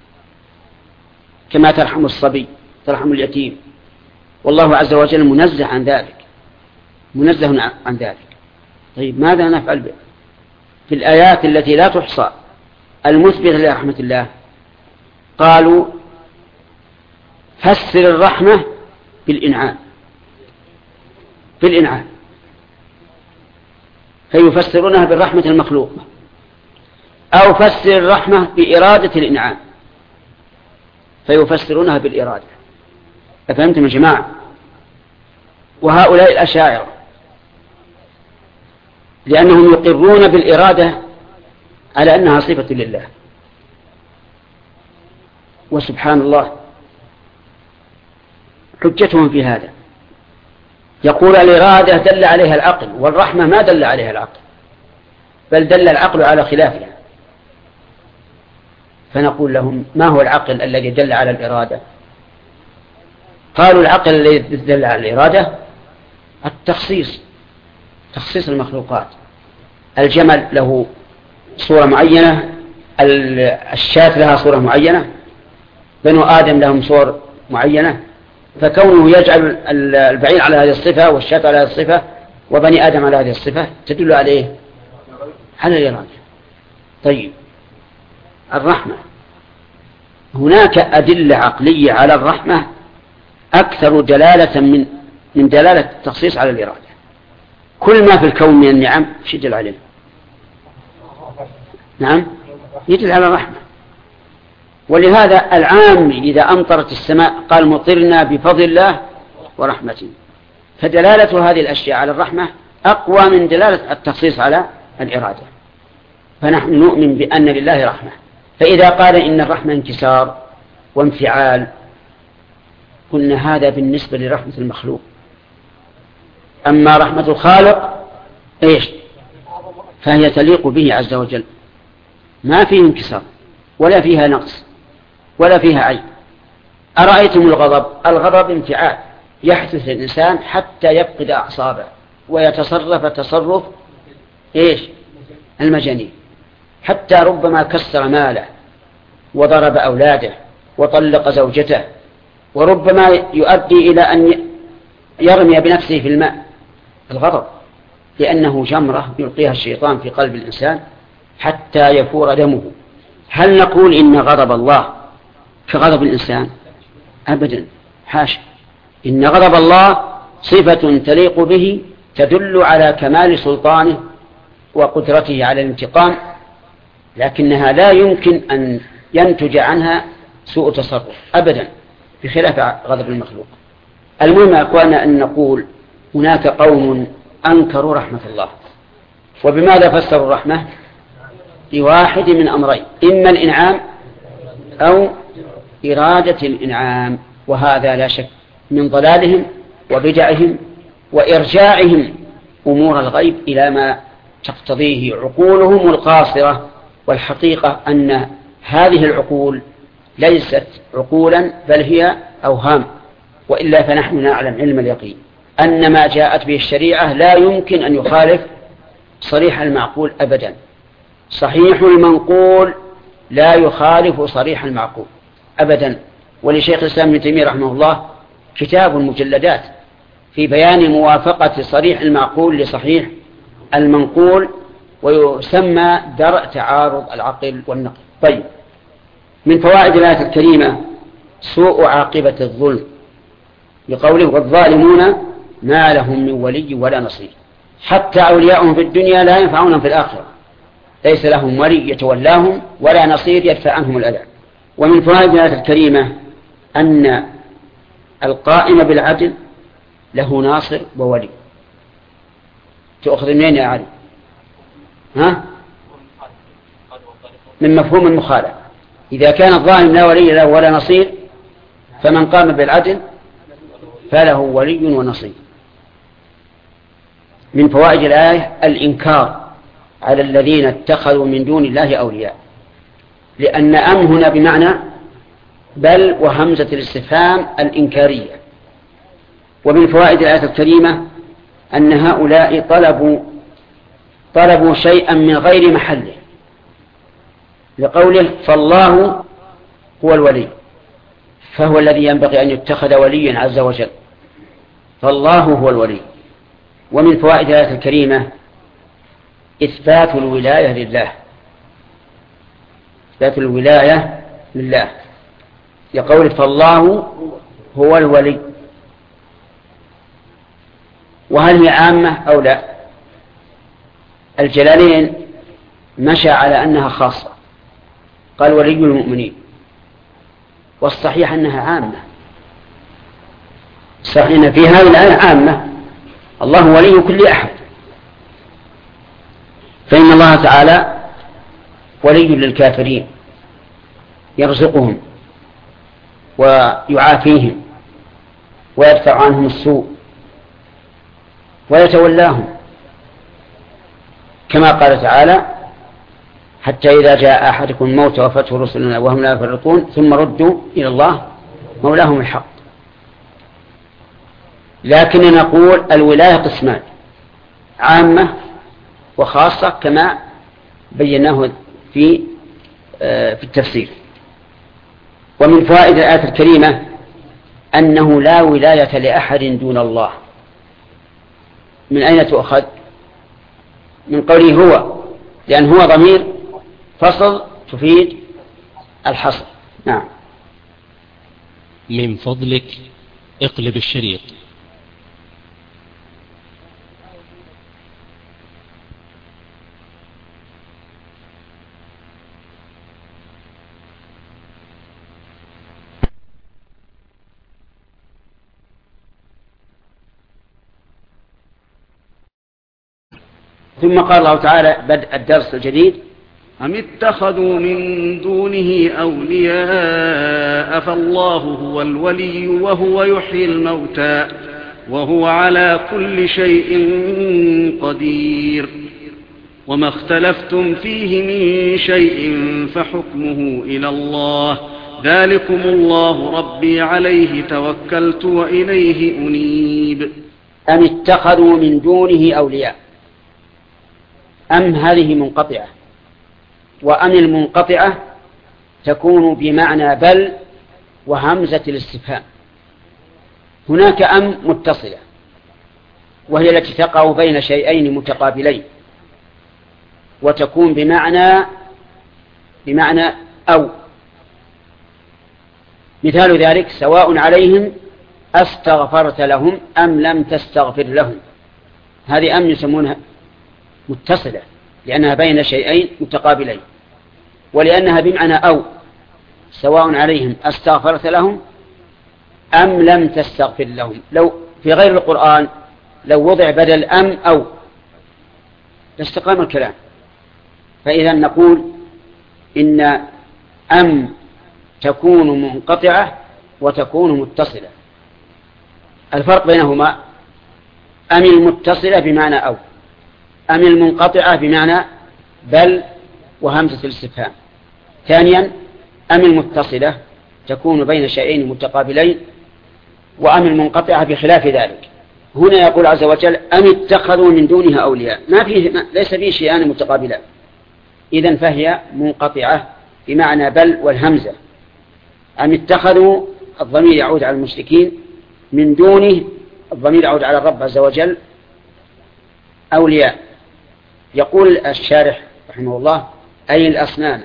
كما ترحم الصبي ترحم اليتيم، والله عز وجل منزه عن ذلك، منزه عن ذلك. طيب، ماذا نفعل في الآيات التي لا تحصى المثبتة لرحمة الله؟ قالوا: فسر الرحمة بالإنعام، بالإنعام، فيفسرونها بالرحمة المخلوقة، أو فسر الرحمة بإرادة الإنعام فيفسرونها بالإرادة. أفهمتم يا جماعة؟ وهؤلاء الأشاعرة لأنهم يقرون بالإرادة على أنها صفة لله. وسبحان الله حجتهم في هذا، يقول الإرادة دل عليها العقل، والرحمة ما دل عليها العقل، بل دل العقل على خلافها. فنقول لهم: ما هو العقل الذي دل على الإرادة؟ قالوا: العقل الذي دل على الإرادة التخصيص، تخصيص المخلوقات. الجمل له صورة معينة، الشاة لها صورة معينة، بنو آدم لهم صور معينة، فكونه يجعل البعير على هذه الصفة والشاة على هذه الصفة وبني آدم على هذه الصفة تدل عليه على الإرادة. طيب، الرحمة هناك أدلة عقلية على الرحمة أكثر دلالة من دلالة التخصيص على الإرادة. كل ما في الكون من النعم يدل عليه. نعم، يدل على الرحمة. ولهذا العام إذا أمطرت السماء قال: مطرنا بفضل الله ورحمته. فدلالة هذه الأشياء على الرحمة أقوى من دلالة التخصيص على الإرادة. فنحن نؤمن بأن لله رحمة. فإذا قال إن الرحمة انكسار وانفعال قلنا هذا بالنسبة لرحمة المخلوق. أما رحمة الخالق إيش؟ فهي تليق به عز وجل، ما فيه انكسار ولا فيها نقص ولا فيها عيب. أرأيتم الغضب؟ الغضب انفعال يحدث الإنسان حتى يفقد أعصابه ويتصرف تصرف المجانين، حتى ربما كسر ماله وضرب أولاده وطلق زوجته، وربما يؤدي إلى أن يرمي بنفسه في الماء. الغضب لأنه جمرة يلقيها الشيطان في قلب الإنسان حتى يفور دمه. هل نقول إن غضب الله كغضب الإنسان؟ أبدا، حاشا. إن غضب الله صفة تليق به تدل على كمال سلطانه وقدرته على الانتقام، لكنها لا يمكن أن ينتج عنها سوء تصرف أبدا، بخلاف غضب المخلوق. المهم يا أخوانا أن نقول هناك قوم أنكروا رحمة الله. وبماذا فسروا الرحمة؟ بواحد من أمرين: إما الإنعام أو إرادة الإنعام، وهذا لا شك من ضلالهم وبدعهم وإرجاعهم أمور الغيب إلى ما تقتضيه عقولهم القاصرة. والحقيقة أن هذه العقول ليست عقولا بل هي أوهام، وإلا فنحن نعلم علم اليقين أن ما جاءت به الشريعة لا يمكن أن يخالف صريح المعقول أبدا. صحيح المنقول لا يخالف صريح المعقول أبدا. ولشيخ الإسلام ابن تيمية رحمه الله كتاب مجلدات في بيان موافقة صريح المعقول لصحيح المنقول، ويسمى درء تعارض العقل والنقل. طيب، من فوائد الآية الكريمة سوء عاقبة الظلم، بقوله: والظالمون ما لهم من ولي ولا نصير. حتى أولياءهم في الدنيا لا ينفعونهم في الآخرة، ليس لهم ولي يتولاهم ولا نصير يدفع عنهم الأذى. ومن فوائد الآية الكريمة أن القائم بالعدل له ناصر وولي. تأخذ منين يا علي؟ من مفهوم المخالفة. إذا كان الظالم لا ولي له ولا نصير، فمن قام بالعدل فله ولي ونصير. من فوائد الآية الإنكار على الذين اتخذوا من دون الله أولياء، لأن أم هنا بمعنى بل وهمزة الاستفهام الإنكارية. ومن فوائد الآية الكريمة أن هؤلاء طلبوا شيئا من غير محله، لقوله: فالله هو الولي، فهو الذي ينبغي أن يتخذ وليا عز وجل، فالله هو الولي. ومن فوائد الآية الكريمة إثبات الولاية لله، إثبات الولاية لله، لقوله: فالله هو الولي. وهل هي عامة أو لا؟ الجلالين مشى على أنها خاصة، قال: ولي المؤمنين. والصحيح أنها عامة، صحيح في هذه الآية عامة، الله ولي كل أحد، فإن الله تعالى ولي للكافرين، يرزقهم ويعافيهم ويدفع عنهم السوء ويتولاهم، كما قال تعالى: حتى إذا جاء أحدكم الموت وفته رسلنا وهم لا يفرطون ثم ردوا إلى الله مولاهم الحق. لكن نقول الولاية قسمان: عامة وخاصة، كما بيناه في التفسير. ومن فوائد الآية الكريمة أنه لا ولاية لأحد دون الله. من أين تؤخذ؟ من قوله هو، لأن هو ضمير فصل تفيد الحصر. نعم. من فضلك اقلب الشريط. ثم قال الله تعالى بدء الدرس الجديد: أم اتخذوا من دونه أولياء فالله هو الولي وهو يحيي الموتى وهو على كل شيء قدير وما اختلفتم فيه من شيء فحكمه إلى الله ذلكم الله ربي عليه توكلت وإليه أنيب. أم اتخذوا من دونه أولياء. أم هذه منقطعة، وأم المنقطعة تكون بمعنى بل وهمزة الاستفهام. هناك أم متصلة وهي التي تقع بين شيئين متقابلين وتكون بمعنى أو. مثال ذلك سواء عليهم أستغفرت لهم أم لم تستغفر لهم. هذه أم يسمونها متصلة لأنها بين شيئين متقابلين، ولأنها بمعنى أو. سواء عليهم أستغفرت لهم أم لم تستغفر لهم. لو في غير القرآن لو وضع بدل أم أو لاستقام الكلام. فإذا نقول إن أم تكون منقطعة وتكون متصلة. الفرق بينهما أم المتصلة بمعنى أو، أم المنقطعة بمعنى بل وهمزة الاستفهام. ثانيا أم المتصلة تكون بين شيئين متقابلين، وأم المنقطعة بخلاف ذلك. هنا يقول عز وجل أم اتخذوا من دونها أولياء، ليس فيه شيئان متقابلان، إذن فهي منقطعة بمعنى بل والهمزة. أم اتخذوا الضمير يعود على المشركين، من دونه الضمير يعود على الرب عز وجل أولياء. يقول الشارح رحمه الله أي الأصنام،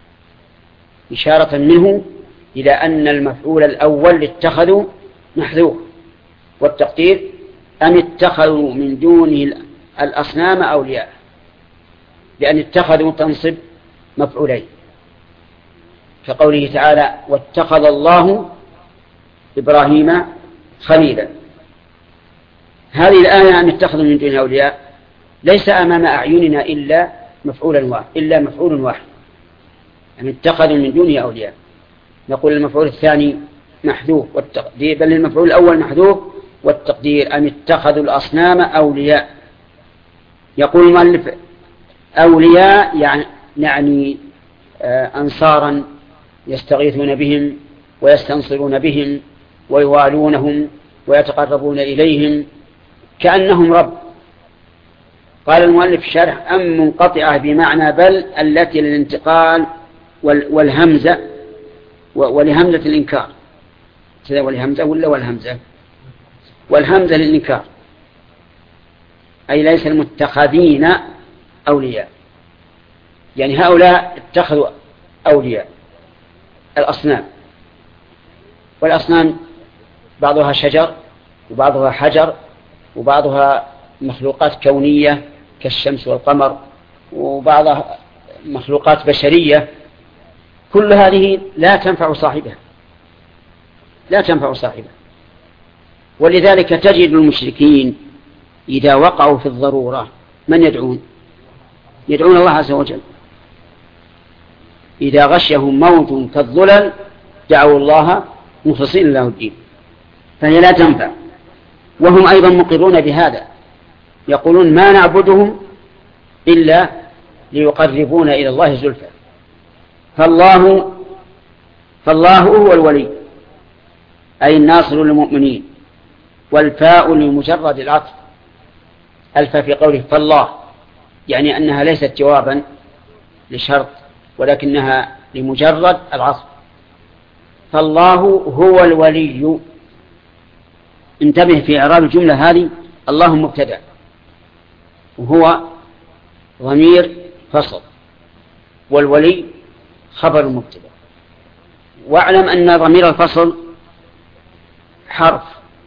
إشارة منه إلى أن المفعول الأول اتخذوا محذوف، والتقدير أم اتخذوا من دونه الأصنام أولياء، لأن اتخذوا تنصب مفعولين، كقوله تعالى واتخذ الله إبراهيم خليلا. هذه الآية أن اتخذوا من دونه أولياء ليس أمام أعيننا إلا مفعول واحد، أن اتخذوا من دونه أولياء. نقول المفعول الثاني محذوف والتقدير، بل المفعول الأول محذوف والتقدير أم اتخذوا الأصنام أولياء. يقول المؤلف أولياء يعني أنصارا يستغيثون بهم ويستنصرون بهم ويوالونهم ويتقربون إليهم كأنهم رب. قال المؤلف شرح أم منقطعة بمعنى بل التي للانتقال والهمزة ولهمزة الإنكار، ولهمزة ولا والهمزة والهمزة للإنكار، أي ليس المتخذين أولياء، يعني هؤلاء اتخذوا أولياء الأصنام. والأصنام بعضها شجر وبعضها حجر وبعضها مخلوقات كونية كالشمس والقمر وبعضها مخلوقات بشرية. كل هذه لا تنفع صاحبها. ولذلك تجد المشركين إذا وقعوا في الضرورة من يدعون الله عز وجل. إذا غشهم موج كالظلل دعوا الله مخلصين له الدين، فهي لا تنفع. وهم أيضا مقرون بهذا، يقولون ما نعبدهم إلا ليقربونا إلى الله زلفى. فالله هو الولي أي الناصر للمؤمنين، والفاء لمجرد العطف. الفاء في قوله فالله يعني أنها ليست جوابا لشرط ولكنها لمجرد العطف. فالله هو الولي. انتبه في إعراب الجملة هذه، الله مبتدأ وهو ضمير فصل والولي خبر مبتدأ. واعلم أن ضمير الفصل حرف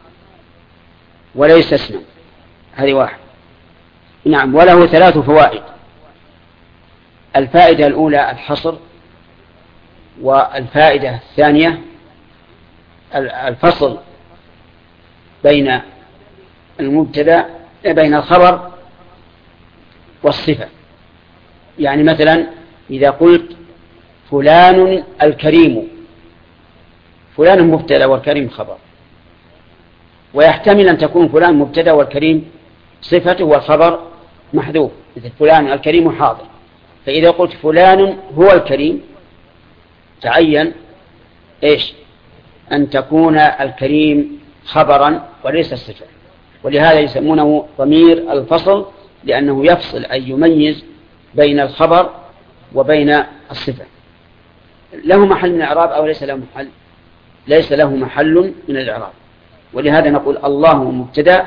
وليس اسما، هذه واحد. نعم، وله 3 فوائد. الفائدة الأولى الحصر، والفائدة الثانية الفصل بين المبتدأ بين الخبر والصفة. يعني مثلا إذا قلت فلان الكريم، فلان مبتدأ والكريم خبر، ويحتمل أن تكون فلان مبتدأ والكريم صفته والخبر محذوف، مثل فلان الكريم حاضر. فإذا قلت فلان هو الكريم تعين إيش؟ أن تكون الكريم خبرا وليس صفة، ولهذا يسمونه ضمير الفصل، لأنه يفصل أي يميز بين الخبر وبين الصفة. له محل من الإعراب أو ليس له محل؟ ليس له محل من الإعراب، ولهذا نقول الله مبتدأ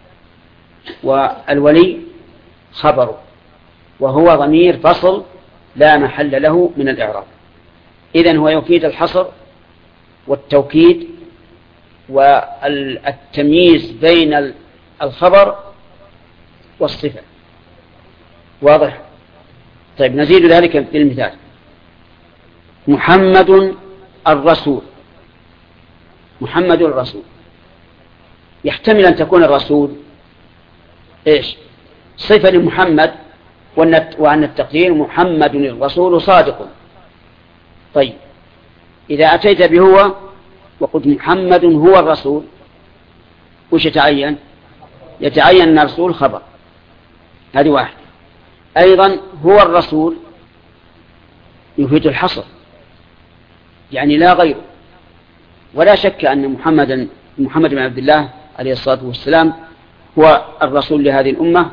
والولي خبر، وهو ضمير فصل لا محل له من الإعراب. إذن هو يفيد الحصر والتوكيد والتمييز بين الخبر والصفة. واضح؟ طيب نزيد ذلك بالمثال. محمد الرسول. محمد الرسول يحتمل أن تكون الرسول إيش؟ صفة لمحمد، وأن التقدير محمد الرسول صادق. طيب إذا أتيت بهو وقلت محمد هو الرسول، وش يتعين؟ يتعين أن الرسول خبر، هذه واحد. أيضا هو الرسول يفيد الحصر، يعني لا غيره. ولا شك أن محمد بن عبد الله عليه الصلاة والسلام هو الرسول لهذه الأمة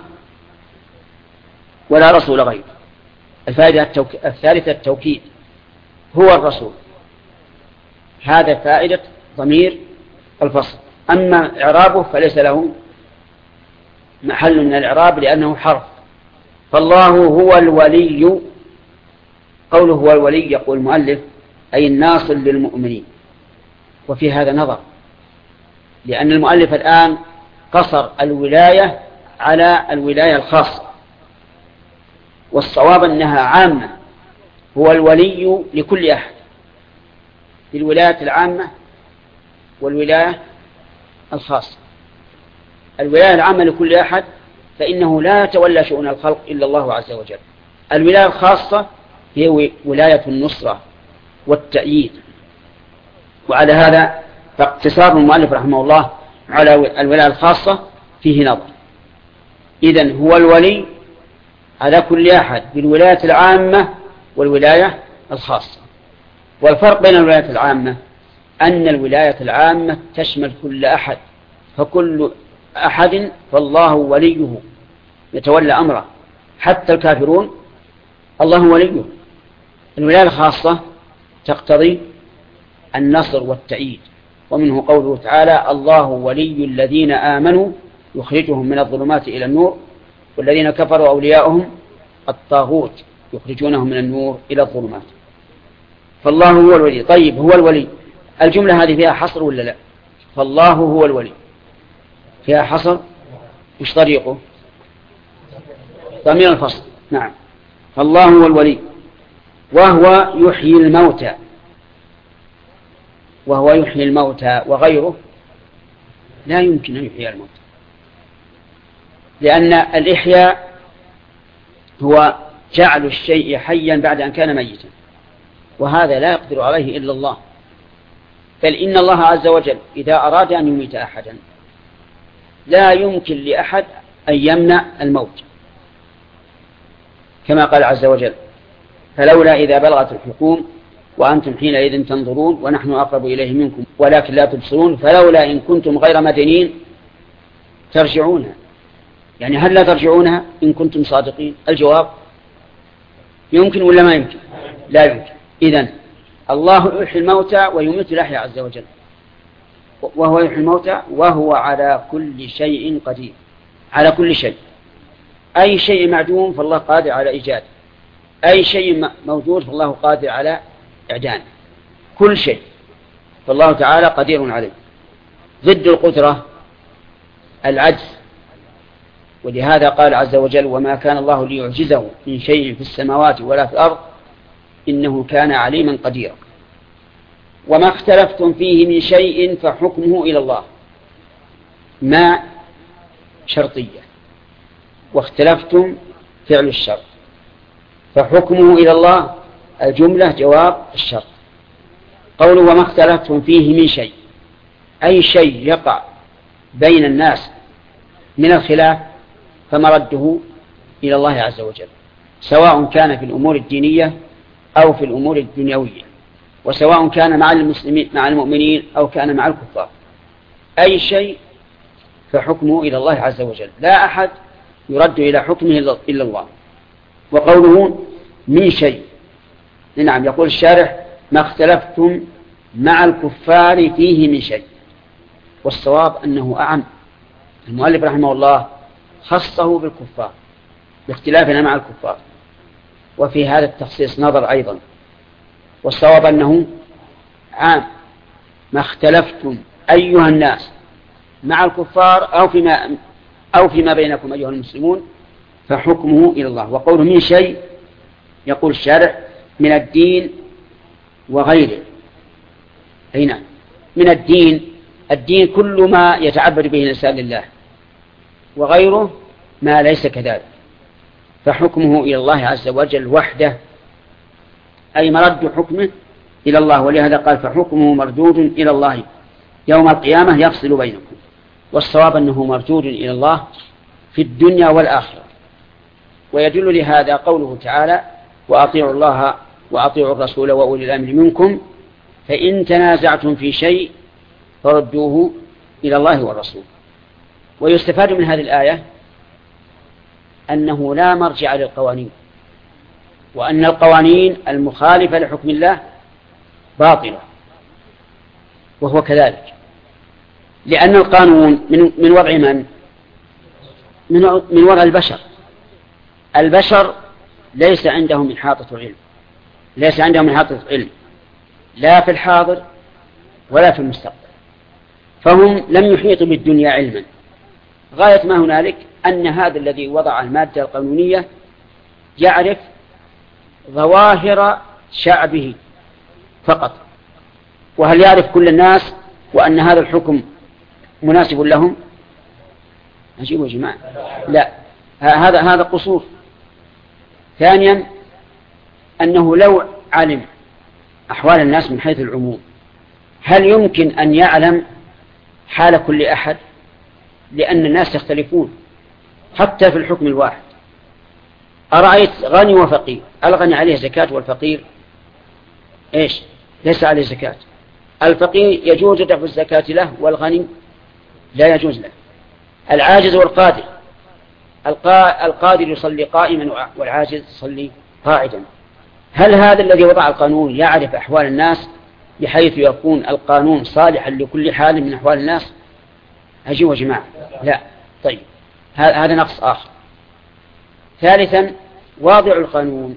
ولا رسول غيره. الفائدة الثالثة التوكيد، هو الرسول، هذا فائدة ضمير الفصل. أما إعرابه فليس له محل من الإعراب لأنه حرف. فالله هو الولي. قوله هو الولي يقول المؤلف أي الناصر للمؤمنين. وفي هذا نظر، لأن المؤلف الآن قصر الولاية على الولاية الخاصة، والصواب أنها عامة. هو الولي لكل أحد، الولاية العامة والولاية الخاصة. الولاية العامة لكل أحد فإنه لا يتولى شؤون الخلق إلا الله عز وجل. الولاية الخاصة هي ولاية النصرة والتأييد. وعلى هذا فاقتصار المؤلف رحمه الله على الولاية الخاصة فيه نظر. إذن هو الولي على كل أحد بالولاية العامة والولاية الخاصة. والفرق بين الولاية العامة أن الولاية العامة تشمل كل أحد، فكل أحد فالله وليه يتولى أمره، حتى الكافرون الله وليه. الولاية الخاصة تقتضي النصر والتأييد، ومنه قوله تعالى الله ولي الذين آمنوا يخرجهم من الظلمات إلى النور والذين كفروا أولياؤهم الطاغوت يخرجونهم من النور إلى الظلمات. فالله هو الولي. طيب هو الولي، الجملة هذه فيها حصر ولا لا؟ فالله هو الولي فيها حصر، مش طريقه ضمير الفصل. نعم، فالله هو الولي وهو يحيي الموتى. وهو يحيي الموتى وغيره لا يمكن أن يحيي الموتى، لأن الإحياء هو جعل الشيء حيا بعد أن كان ميتا، وهذا لا يقدر عليه إلا الله. بل إن الله عز وجل إذا أراد أن يميت أحدا لا يمكن لأحد أن يمنع الموت، كما قال عز وجل فلولا إذا بلغت الحلقوم وأنتم حينئذ تنظرون ونحن أقرب إليه منكم ولكن لا تبصرون فلولا إن كنتم غير مدينين ترجعونها. يعني هل لا ترجعونها إن كنتم صادقين؟ الجواب يمكن ولا ما يمكن؟ لا يمكن. إذن الله يحيي الموتى ويميت الأحياء عز وجل، وهو يحيي الموتى وهو على كل شيء قدير. على كل شيء، أي شيء معدوم فالله قادر على إيجاده، أي شيء موجود فالله قادر على إعدانه، كل شيء فالله تعالى قدير عليه. ضد القدرة العجز، ولهذا قال عز وجل وما كان الله ليعجزه من شيء في السماوات ولا في الأرض إنه كان عليما قديرا. وما اختلفتم فيه من شيء فحكمه إلى الله. ما شرطية، واختلفتم فعل الشرط، فحكمه إلى الله الجملة جواب الشرط. قوله وما اختلفتم فيه من شيء، أي شيء يقع بين الناس من الخلاف فمرده إلى الله عز وجل، سواء كان في الأمور الدينية أو في الأمور الدنيوية. وسواء كان مع المسلمين مع المؤمنين أو كان مع الكفار، أي شيء فحكمه إلى الله عز وجل، لا أحد يرد إلى حكمه إلا الله. وقوله من شيء، نعم، يقول الشارح ما اختلفتم مع الكفار فيه من شيء، والصواب أنه أعم. المؤلف رحمه الله خصه بالكفار باختلافنا مع الكفار، وفي هذا التخصيص نظر أيضا، والصواب أنه عام. ما اختلفتم أيها الناس مع الكفار أو فيما بينكم أيها المسلمون فحكمه إلى الله. وقوله من شيء، يقول الشارع من الدين وغيره. هنا من الدين كل ما يتعبد به الإنسان لله، وغيره ما ليس كذلك، فحكمه إلى الله عز وجل وحده، أي مرد حكمه إلى الله. ولهذا قال فحكمه مردود إلى الله يوم القيامة يفصل بينكم. والصواب أنه مردود إلى الله في الدنيا والآخرة. ويدل لهذا قوله تعالى وأطيعوا الله وأطيعوا الرسول وأولي الأمر منكم فإن تنازعتم في شيء فردوه إلى الله والرسول. ويستفاد من هذه الآية أنه لا مرجع للقوانين، وأن القوانين المخالفة لحكم الله باطلة، وهو كذلك، لأن القانون من وضع من وضع البشر ليس عندهم إحاطة علم، لا في الحاضر ولا في المستقبل، فهم لم يحيطوا بالدنيا علما. غاية ما هنالك أن هذا الذي وضع المادة القانونية يعرف ظواهر شعبه فقط، وهل يعرف كل الناس وأن هذا الحكم مناسب لهم؟ أجيبوا يا جماعة، لا، هذا قصور. ثانيا أنه لو علم أحوال الناس من حيث العموم هل يمكن أن يعلم حال كل أحد؟ لأن الناس يختلفون حتى في الحكم الواحد. أرأيت غني وفقير، الغني عليه زكاة والفقير ليس عليه زكاة. الفقير يجوز دفع الزكاة له والغني لا يجوز له. العاجز والقادر، القادر يصلي قائما والعاجز يصلي قاعدا. هل هذا الذي وضع القانون يعرف أحوال الناس بحيث يكون القانون صالحا لكل حال من أحوال الناس؟ أجيبوا يا جماعة، لا. طيب، هذا نقص آخر. ثالثا واضع القانون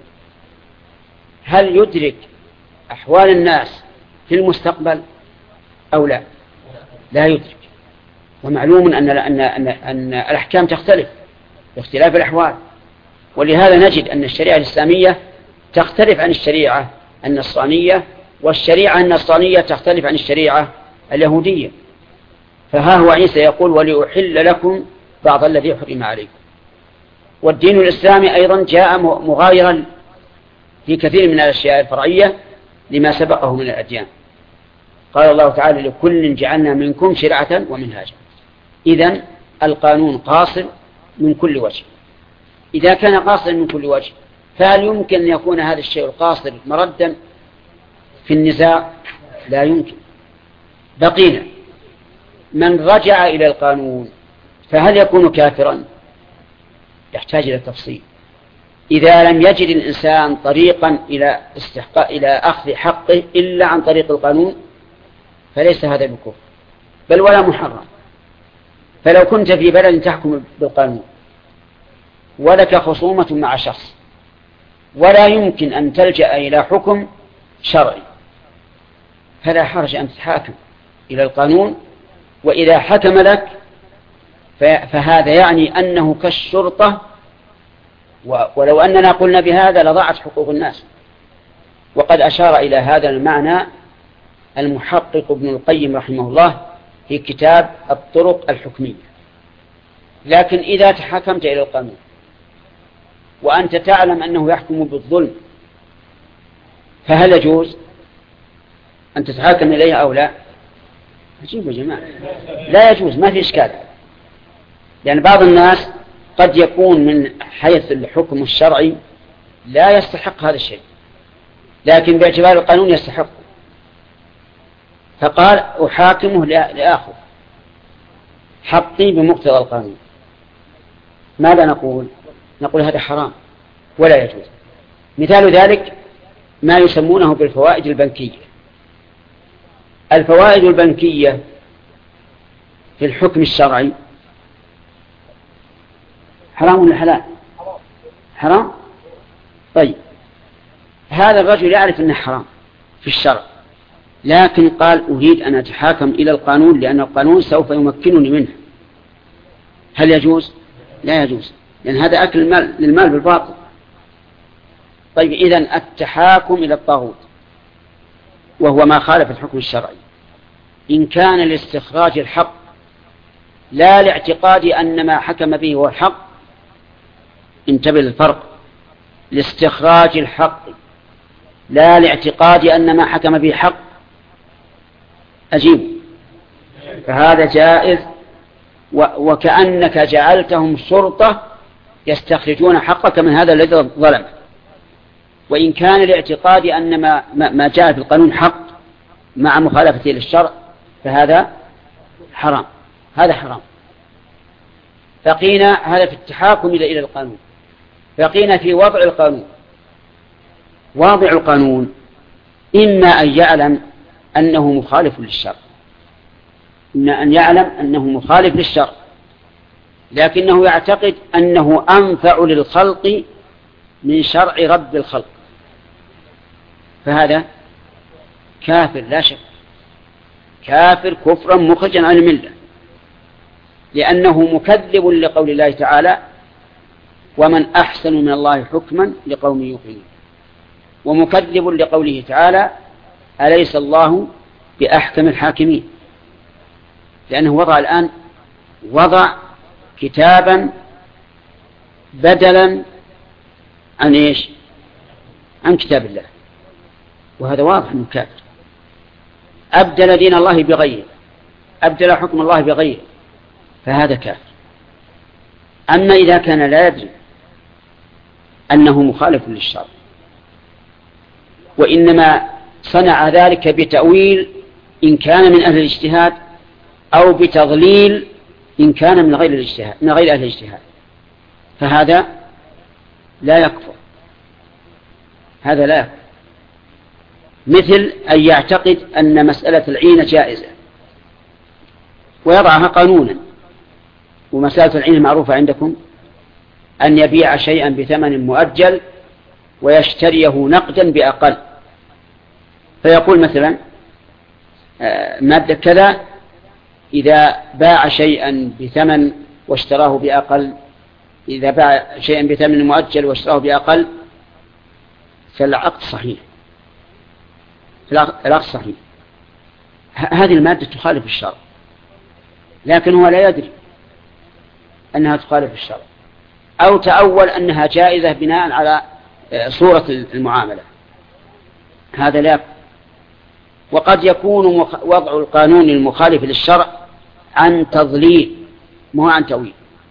هل يدرك أحوال الناس في المستقبل أو لا؟ لا يدرك. ومعلوم أن الأحكام تختلف باختلاف الأحوال، ولهذا نجد أن الشريعة الإسلامية تختلف عن الشريعة النصرانية، والشريعة النصرانية تختلف عن الشريعة اليهودية. فها هو عيسى يقول ولأحل لكم بعض الذي حرم عليكم. والدين الإسلامي أيضا جاء مغايرا في كثير من الأشياء الفرعية لما سبقه من الأديان. قال الله تعالى لكل جعلنا منكم شرعة ومنهاجا. إذن القانون قاصر من كل وجه. إذا كان قاصرا من كل وجه فهل يمكن أن يكون هذا الشيء القاصر مردا في النزاع؟ لا يمكن. بقينا من رجع إلى القانون فهل يكون كافرا؟ يحتاج إلى تفصيل. إذا لم يجد الإنسان طريقا إلى أخذ حقه إلا عن طريق القانون فليس هذا بكفر بل ولا محرم. فلو كنت في بلد تحكم بالقانون ولك خصومة مع شخص ولا يمكن أن تلجأ إلى حكم شرعي فلا حرج أن تتحاكم إلى القانون، وإذا حكم لك فهذا يعني أنه كالشرطة. ولو أننا قلنا بهذا لضاعت حقوق الناس. وقد أشار إلى هذا المعنى المحقق ابن القيم رحمه الله في كتاب الطرق الحكمية. لكن إذا تحكمت إلى القانون وأنت تعلم أنه يحكم بالظلم فهل يجوز أن تتحاكم إليه أو لا؟ عجيب يا جماعة، لا يجوز، ما في إشكال. لأن بعض الناس قد يكون من حيث الحكم الشرعي لا يستحق هذا الشيء، لكن باعتبار القانون يستحق. فقال أحاكمه لآخذ حقي بمقتضى القانون. ماذا نقول؟ نقول هذا حرام ولا يجوز. مثال ذلك ما يسمونه بالفوائد البنكية. الفوائد البنكية في الحكم الشرعي حرام ولا حلال؟ حرام. طيب هذا الرجل يعرف أنه حرام في الشرع، لكن قال أريد أن أتحاكم إلى القانون لأن القانون سوف يمكنني منه. هل يجوز؟ لا يجوز، لأن هذا أكل للمال بالباطل. طيب إذن التحاكم إلى الطاغوت وهو ما خالف الحكم الشرعي إن كان لاستخراج الحق لا لاعتقاد أن ما حكم به هو الحق. انتبه للفرق، لاستخراج الحق لا لاعتقاد أن ما حكم به حق، أجيب، فهذا جائز. وكأنك جعلتهم شرطة يستخرجون حقك من هذا الذي ظلم. وإن كان لاعتقاد أن ما جاء في القانون حق مع مخالفته للشرع فهذا حرام. هذا حرام. فقينا هذا في التحاكم إلى القانون. فقينا في وضع القانون. واضع القانون إما أن يعلم أنه مخالف للشرع، إما أن يعلم أنه مخالف للشرع لكنه يعتقد أنه أنفع للخلق من شرع رب الخلق، فهذا كافر لا شك، كافر كفرا مخرجا عن الملة، لأنه مكذب لقول الله تعالى ومن أحسن من الله حكما لقوم يوقنون، ومكذب لقوله تعالى أليس الله بأحكم الحاكمين، لأنه وضع كتابا بدلا عن إيش؟ عن كتاب الله، وهذا واضح من كافر. أبدل دين الله بغيره، أبدل حكم الله بغيره، فهذا كافر. أما إذا كان لا يدري أنه مخالف للشرع وإنما صنع ذلك بتأويل إن كان من أهل الاجتهاد أو بتضليل إن كان من غير أهل الاجتهاد، فهذا لا يكفر. هذا لا يكفر. مثل أن يعتقد أن مسألة العينة جائزة ويضعها قانونا، ومسألة العينة معروفة عندكم، أن يبيع شيئا بثمن مؤجل ويشتريه نقدا بأقل، فيقول مثلا مادة كذا إذا باع شيئا بثمن واشتراه بأقل، إذا باع شيئا بثمن مؤجل واشتراه بأقل فالعقد صحيح، العقد صحيح. هذه المادة تخالف الشرع، لكن هو لا يدري أنها تخالف الشرع، أو تأول أنها جائزة بناء على صورة المعاملة، هذا لا. وقد يكون وضع القانون المخالف للشرع عن تضليل مو عن تأويل،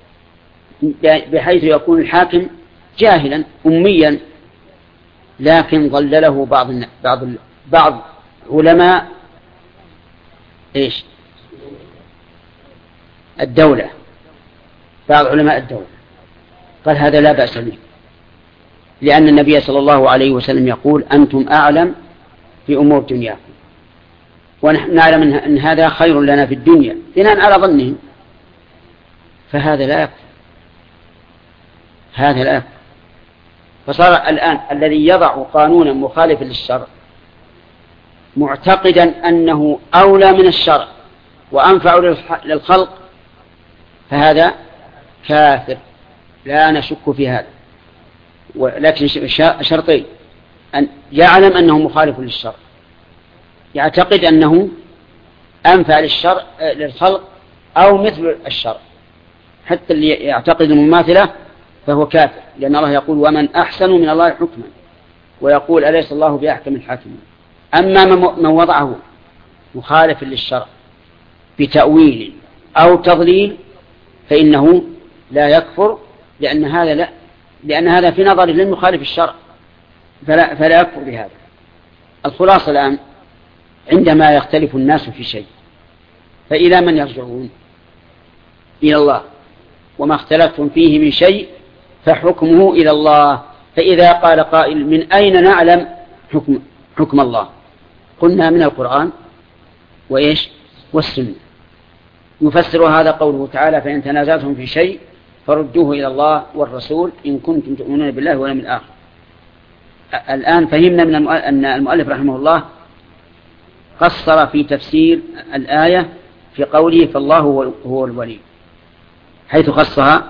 بحيث يكون الحاكم جاهلا أميا لكن ضلله بعض علماء إيش الدولة، بعض علماء الدولة، قال هذا لا بأس به، لأن النبي صلى الله عليه وسلم يقول أنتم أعلم في أمور دنياكم، ونحن نعلم أن هذا خير لنا في الدنيا بناء على ظنهم، فهذا لا يكفر، هذا لا يكفر. فصار الآن الذي يضع قانونا مخالفا للشرع معتقدا أنه أولى من الشرع وأنفع للخلق، فهذا كافر لا نشك في هذا، ولكن شرطين: أن يعلم أنه مخالف للشرع، يعتقد أنه أنفع للخلق أو مثل الشرع، حتى اللي يعتقد المماثلة فهو كافر، لأن الله يقول ومن أحسن من الله حكما، ويقول أليس الله بأحكم الحاكمين. أما من وضعه مخالف للشرع بتأويل أو تضليل فإنه لا يكفر، لأن هذا في نظر للمخالف الشرع، فلا يكفر بهذا. الخلاصة الآن عندما يختلف الناس في شيء، فإلى من يرجعون؟ إلى الله. وما اختلفتم فيه من شيء فحكمه إلى الله. فإذا قال قائل من أين نعلم حكم الله؟ قلنا من القرآن وإيش والسنة. يفسر هذا قوله تعالى فإن تنازعتم في شيء فردوه إلى الله والرسول إن كنتم تؤمنون بالله واليوم الآخر. الآن فهمنا من أن المؤلف رحمه الله قصر في تفسير الآية في قوله فالله هو الولي، حيث خصها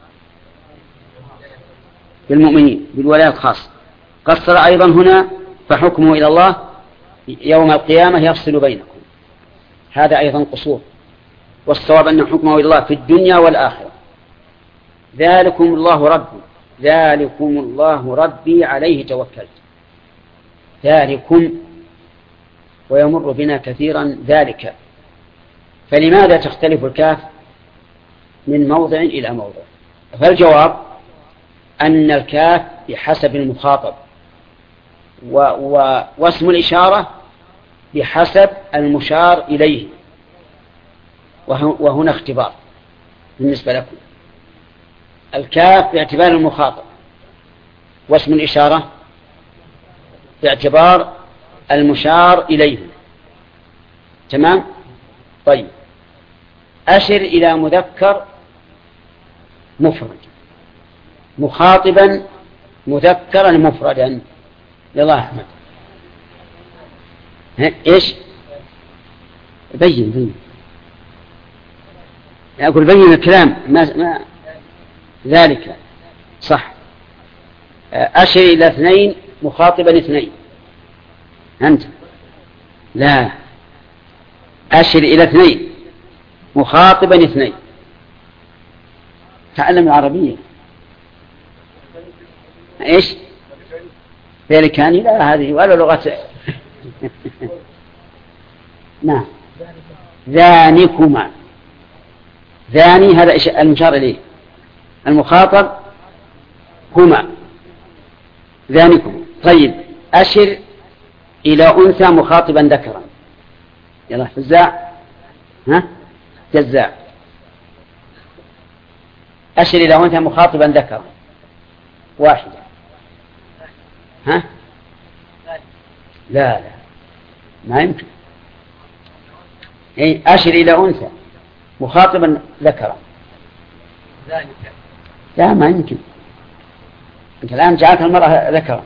بالمؤمنين بالولاية الخاصة. قصر أيضا هنا فحكمه إلى الله يوم القيامة يفصل بينكم، هذا أيضا قصور. والصواب أن حكمه إلى الله في الدنيا والآخرة. ذلكم الله ربي عليه توكلت. ذلكم، ويمر بنا كثيرا ذلك. فلماذا تختلف الكاف من موضع إلى موضع؟ فالجواب أن الكاف بحسب المخاطب، واسم الإشارة بحسب المشار إليه، وهنا اختبار بالنسبة لكم. الكاف باعتبار المخاطب، واسم الإشارة باعتبار المشار إليه. تمام؟ طيب، أشر إلى مذكر مفرد مخاطبا مذكرا مفردا. يلا أحمد، إيش؟ بين أقول بين الكلام ما ذلك صح. أشر إلى اثنين مخاطبا اثنين. أنت لا، أشر إلى اثنين مخاطبا اثنين. تعلم العربية. إيش؟ ذلكاني لا، هذه ولا لغة. نعم، ذانكما. ذاني هذا المشار إليه، المخاطب هما ذانكما. طيب، أشر إلى أنثى مخاطبا ذكرا. يلا فزاع، جزاع. أشر إلى أنثى مخاطبا ذكرا واحدة. لا ما يمكن. أشر إلى أنثى مخاطبا ذكرا. لا ما يمكن. أنت الآن جعلت المرأة ذكرا.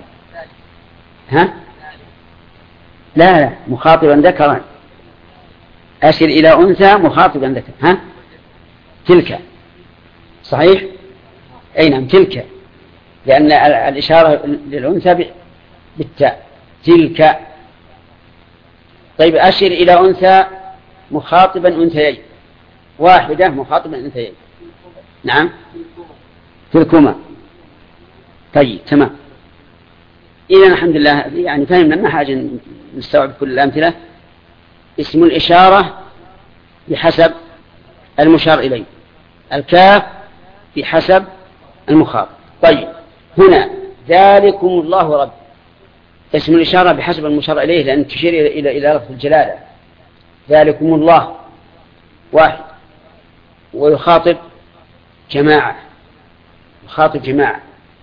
لا مخاطبا ذكرا. أشر إلى أنثى مخاطبا ذكرا. تلك صحيح. أي نعم تلك، لأن الإشارة للأنثى بالتاء. تلك. طيب، أشر إلى أنثى مخاطبا أنثيين. واحدة مخاطبا أنثيين. نعم تلكما. طيب تمام. إذن الحمد لله يعني فهمنا، ما حاجة نستوعب كل الأمثلة. اسم الإشارة بحسب المشار إليه، الكاف بحسب المخاطب. طيب، هنا ذلكم الله رب، اسم الإشارة بحسب المشار إليه لأن تشير إلى لفظ الجلالة. ذلكم الله واحد، ويخاطب جماعة، يخاطب جماعة.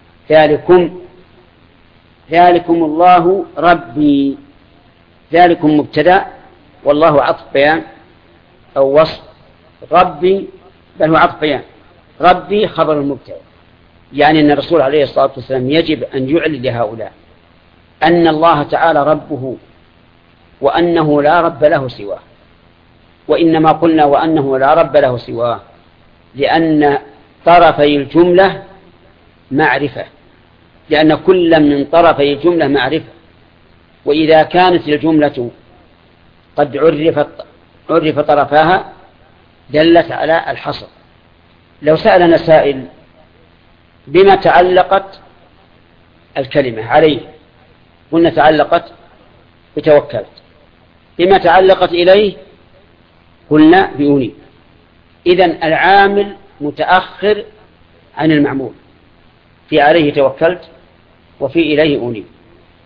ذلكم الله ربي. ذلكم مبتدأ والله عطف بيان أو وصف. ربي بل هو عطف بيان. ربي خبر المبتدأ، يعني أن الرسول عليه الصلاة والسلام يجب أن يعلن لهؤلاء أن الله تعالى ربه، وأنه لا رب له سواه. وإنما قلنا وأنه لا رب له سواه لأن طرفي الجملة معرفة، لأن كل من طرفي الجملة معرفة. وإذا كانت الجملة قد عرف طرفاها دلت على الحصر. لو سألنا سائل بما تعلقت الكلمة عليه، قلنا تعلقت بتوكلت. بما تعلقت إليه قلنا بأنيب. إذن العامل متأخر عن المعمول، في عليه توكلت وفي إليه أنيب.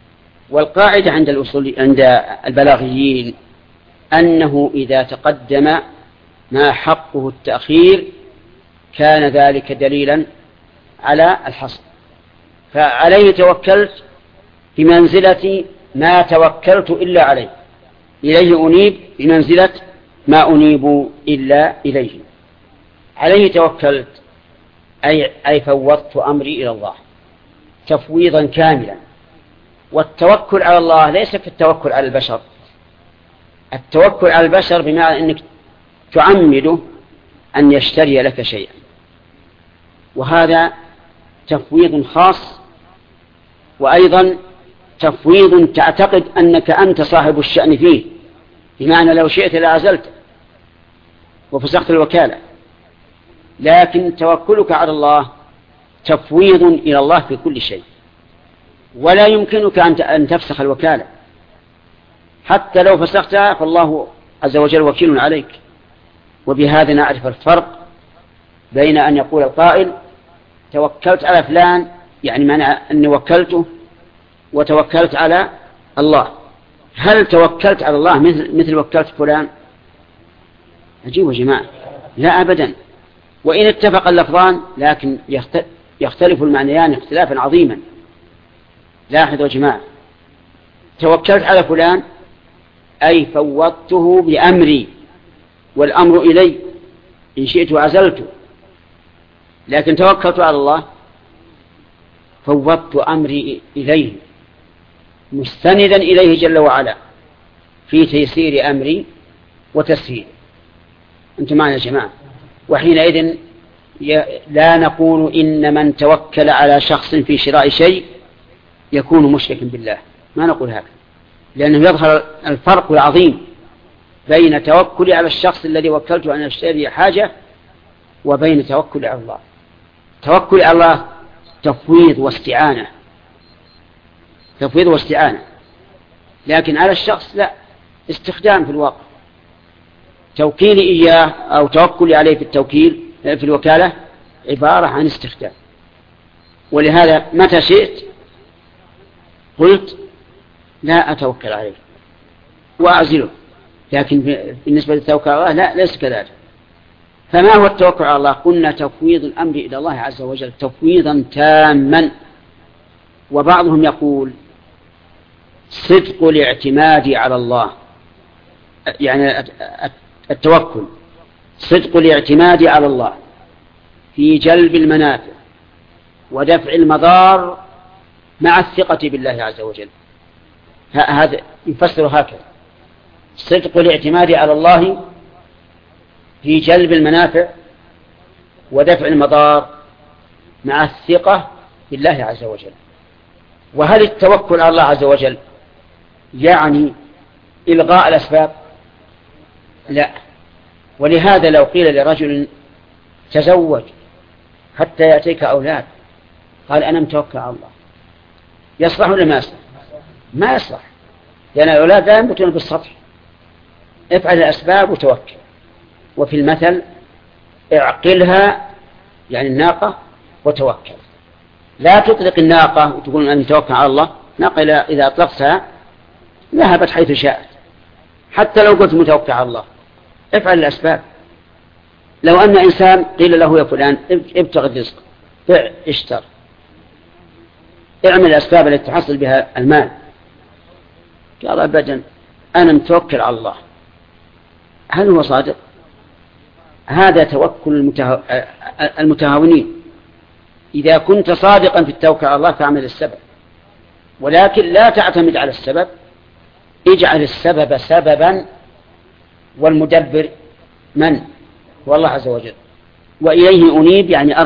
والقاعدة عند البلاغيين أنه إذا تقدم ما حقه التأخير كان ذلك دليلا على الحصر. فعليه توكلت بمنزلة ما توكلت إلا عليه، إليه أنيب بمنزلة ما أنيب إلا إليه. عليه توكلت أي فوضت أمري إلى الله تفويضا كاملا. والتوكل على الله ليس كالتوكل على البشر. التوكل على البشر بمعنى أنك تعمده أن يشتري لك شيئا، وهذا تفويض خاص، وأيضا تفويض تعتقد أنك أنت صاحب الشأن فيه، بمعنى لو شئت لعزلت وفسخت الوكالة. لكن توكلك على الله تفويض إلى الله في كل شيء، ولا يمكنك أن تفسخ الوكالة. حتى لو فسختها فالله عز وجل وكيل عليك. وبهذا نعرف الفرق بين أن يقول القائل توكلت على فلان، يعني معنى أني وكلته، وتوكلت على الله. هل توكلت على الله مثل وكلت فلان؟ عجيب يا جماعة، لا أبدا. وإن اتفق اللفظان لكن يختلف المعنيان اختلافا عظيما. لاحظوا يا جماعة، توكلت على فلان أي فوضته بأمري، والأمر إلي، إن شئت عزلته. لكن توكلت على الله فوضت أمري إليه مستندا إليه جل وعلا في تيسير أمري وتسهيله. أنتم معنا يا جماعة؟ وحينئذ لا نقول إن من توكل على شخص في شراء شيء يكون مشركا بالله، ما نقول هذا، لأنه يظهر الفرق العظيم بين توكلي على الشخص الذي وكلته أن يشتري حاجة وبين توكلي على الله. توكلي على الله تفويض واستعانة، تفويض واستعانة، لكن على الشخص لا، استخدام في الواقع. توكيلي إياه أو توكلي عليه في التوكيل في الوكالة عبارة عن استخدام. ولهذا متى شئت قلت لا أتوكل عليه وأعزله، لكن بالنسبة للتوكل على الله لا، ليس كذلك. فما هو التوكل على الله؟ قلنا تفويض الأمر إلى الله عز وجل تفويضا تاما. وبعضهم يقول صدق الاعتماد على الله، يعني التوكل صدق الاعتماد على الله في جلب المنافع ودفع المضار مع الثقة بالله عز وجل. هذا يفسر هكذا: صدق الاعتماد على الله في جلب المنافع ودفع المضار مع الثقة بالله عز وجل. وهل التوكل على الله عز وجل يعني إلغاء الأسباب؟ لا. ولهذا لو قيل لرجل تزوج حتى يأتيك أولاد، قال أنا متوكل على الله، يصلح ولا ما يصلح؟ ما يصلح، لأن الأولاد لا ينبتون بالسطح. افعل الأسباب وتوكل. وفي المثل اعقلها، يعني الناقة، وتوكل. لا تطلق الناقة وتقول أن توكل على الله. ناقة إذا أطلقتها ذهبت حيث شاءت، حتى لو قلت متوكل على الله. افعل الأسباب. لو أن إنسان قيل له يا فلان ابتغ الرزق، اشتر، اعمل الأسباب التي تحصل بها المال، قال أبدا أنا متوكل على الله، هل هو صادق؟ هذا توكل المتهاونين. إذا كنت صادقا في التوكل على الله فاعمل السبب، ولكن لا تعتمد على السبب. اجعل السبب سببا، والمدبر من؟ هو الله عز وجل. وإليه أنيب، يعني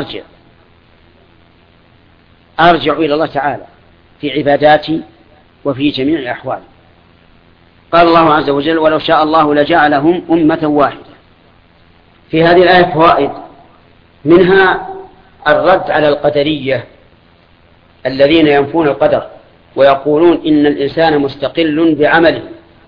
أرجع إلى الله تعالى في عباداتي وفي جميع أحوالي. قال الله عز وجل: ولو شاء الله لجعلهم أمة واحدة. في هذه الآية فوائد، منها الرد على القدرية الذين ينفون القدر ويقولون إن الإنسان مستقل بعمله.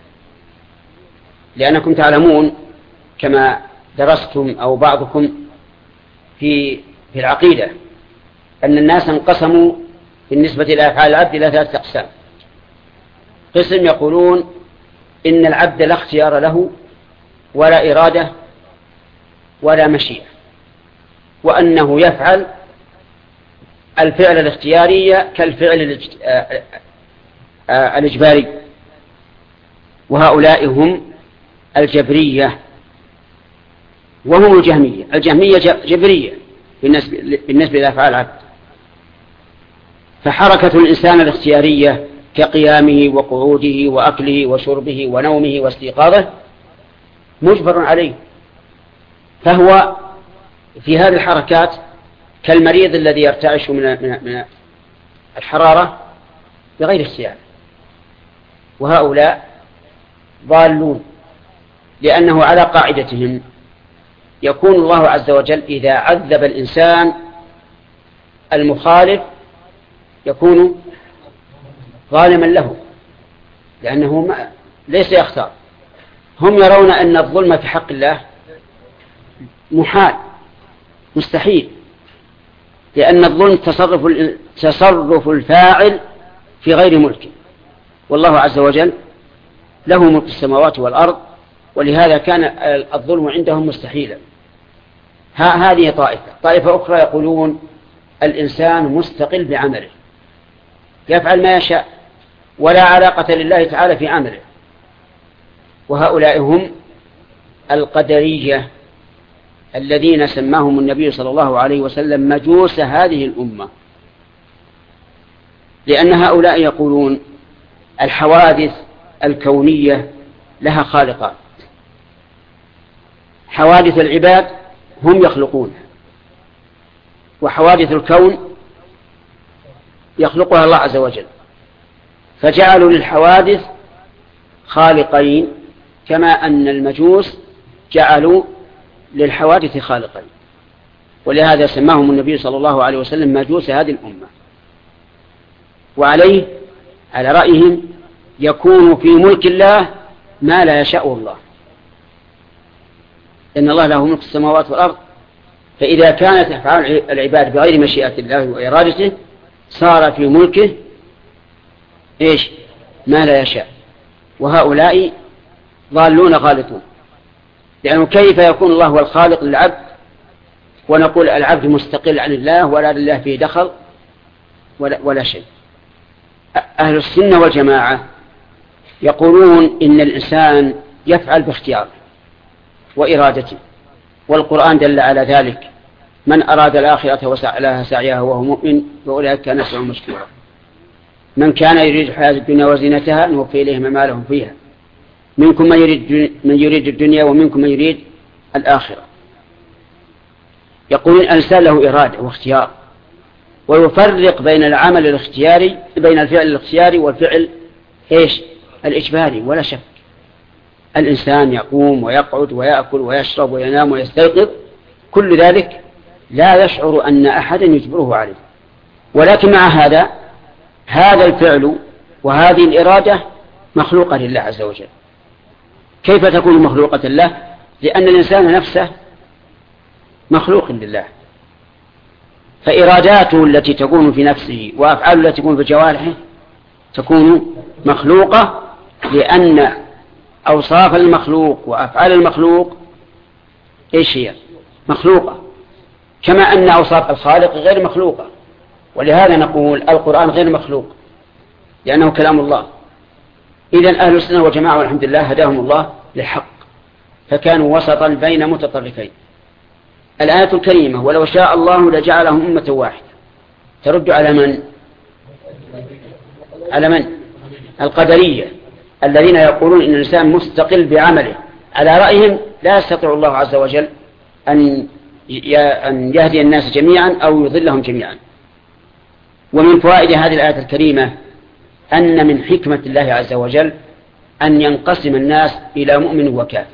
لأنكم تعلمون كما درستم أو بعضكم في العقيدة أن الناس انقسموا بالنسبة إلى أفعال العبد إلى 3 أقسام: قسم يقولون إن العبد لا اختيار له ولا إرادة ولا مشيئة، وأنه يفعل الفعل الاختياري كالفعل الإجباري، وهؤلاء هم الجبرية وهم الجهمية. الجهمية جبرية بالنسبة لأفعال العبد، فحركة الإنسان الاختيارية كقيامه وقعوده وأكله وشربه ونومه واستيقاظه مجبر عليه، فهو في هذه الحركات كالمريض الذي يرتعش من الحرارة بغير اختيار. وهؤلاء ضالون، لأنه على قاعدتهم يكون الله عز وجل إذا عذب الإنسان المخالف يكون ظالما له، لأنه ليس يختار. هم يرون أن الظلم في حق الله محال مستحيل، لأن الظلم تصرف الفاعل في غير ملكه، والله عز وجل له ملك السماوات والأرض، ولهذا كان الظلم عندهم مستحيلا. هذه طائفة أخرى يقولون الإنسان مستقل بعمله، يفعل ما يشاء ولا علاقة لله تعالى في عمله، وهؤلاء هم القدرية الذين سماهم النبي صلى الله عليه وسلم مجوس هذه الأمة، لأن هؤلاء يقولون الحوادث الكونية لها خالقان، حوادث العباد هم يخلقون، وحوادث الكون يخلقها الله عز وجل، فجعلوا للحوادث خالقين كما أن المجوس جعلوا للحوادث خالقين، ولهذا سماهم النبي صلى الله عليه وسلم مجوس هذه الأمة. وعليه على رأيهم يكون في ملك الله ما لا يشاء الله، إن الله له ملك السماوات والأرض، فإذا كانت أفعال العباد بغير مشيئة الله وإرادته صار في ملكه ما لا يشاء. وهؤلاء ضالون غالطون، لأنه كيف يكون الله هو الخالق للعبد ونقول العبد مستقل عن الله ولا لله فيه دخل ولا شيء. أهل السنة والجماعة يقولون إن الإنسان يفعل باختياره وإرادته، والقرآن دل على ذلك: من أراد الآخرة وسعى لها سعيها وهو مؤمن فأولئك كان سعيهم مشكورا. من كان يريد الحياة الدنيا وزينتها نوفي إليهم أعمالهم فيها، منكم من يريد الدنيا ومنكم من يريد الآخرة. يقول الإنسان له إرادة واختيار، ويفرق بين العمل الاختياري، بين الفعل الاختياري والفعل الإجباري. ولا شك الإنسان يقوم ويقعد ويأكل ويشرب وينام ويستيقظ، كل ذلك لا يشعر أن أحدا يجبره عليه، ولكن مع هذا الفعل وهذه الإرادة مخلوقة لله عز وجل. كيف تكون مخلوقة له؟ لأن الإنسان نفسه مخلوق لله، فإراداته التي تكون في نفسه وأفعاله التي تكون في جوارحه تكون مخلوقة، لأن أوصاف المخلوق وأفعال المخلوق هي مخلوقة، كما أن أوصاف الخالق غير مخلوقة. ولهذا نقول القرآن غير مخلوق لأنه كلام الله. إذن أهل السنة والجماعة والحمد لله هداهم الله للحق، فكانوا وسطا بين متطرفين. الآية الكريمة: ولو شاء الله لجعلهم أمة واحدة، ترد على من؟ القدرية الذين يقولون إن الإنسان مستقل بعمله. على رأيهم لا يستطيع الله عز وجل أن يهدي الناس جميعا أو يضلهم جميعا. ومن فوائد هذه الآية الكريمة أن من حكمة الله عز وجل أن ينقسم الناس إلى مؤمن وكافر،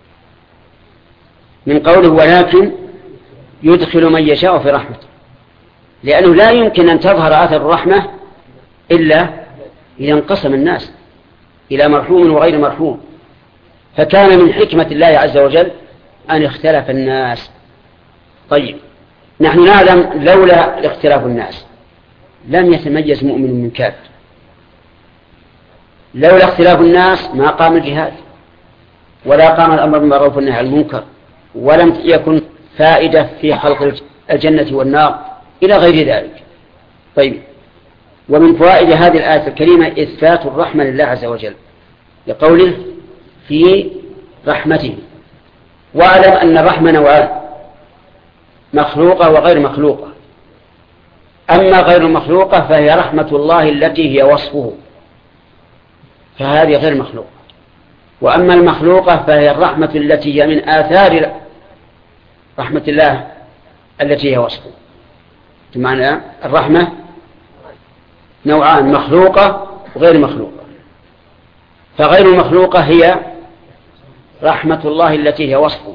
من قوله: ولكن يدخل من يشاء في رحمته، لأنه لا يمكن أن تظهر آثار الرحمة إلا إذا انقسم الناس إلى مرحوم وغير مرحوم. فكان من حكمة الله عز وجل أن اختلف الناس. طيب، نحن نعلم لولا اختلاف الناس لم يتميز مؤمن من كافر، لولا اختلاف الناس ما قام الجهاد ولا قام الأمر بالمعروف والنهي عن المنكر، ولم يكن فائدة في خلق الجنة والنار إلى غير ذلك. طيب، ومن فوائد هذه الآية الكريمة إثبات الرحمة لله عز وجل لقوله في رحمته. واعلم أن الرحمة نوعان، مخلوقة وغير مخلوقة. أما غير المخلوقة فهي رحمة الله التي هي وصفه، فهذه غير مخلوقة. وأما المخلوقة فهي الرحمة التي هي من آثار رحمة الله التي هي وصفه. بمعنى الرحمة نوعان، مخلوقة وغير مخلوقة. فغير المخلوقة هي رحمة الله التي هي وصفه،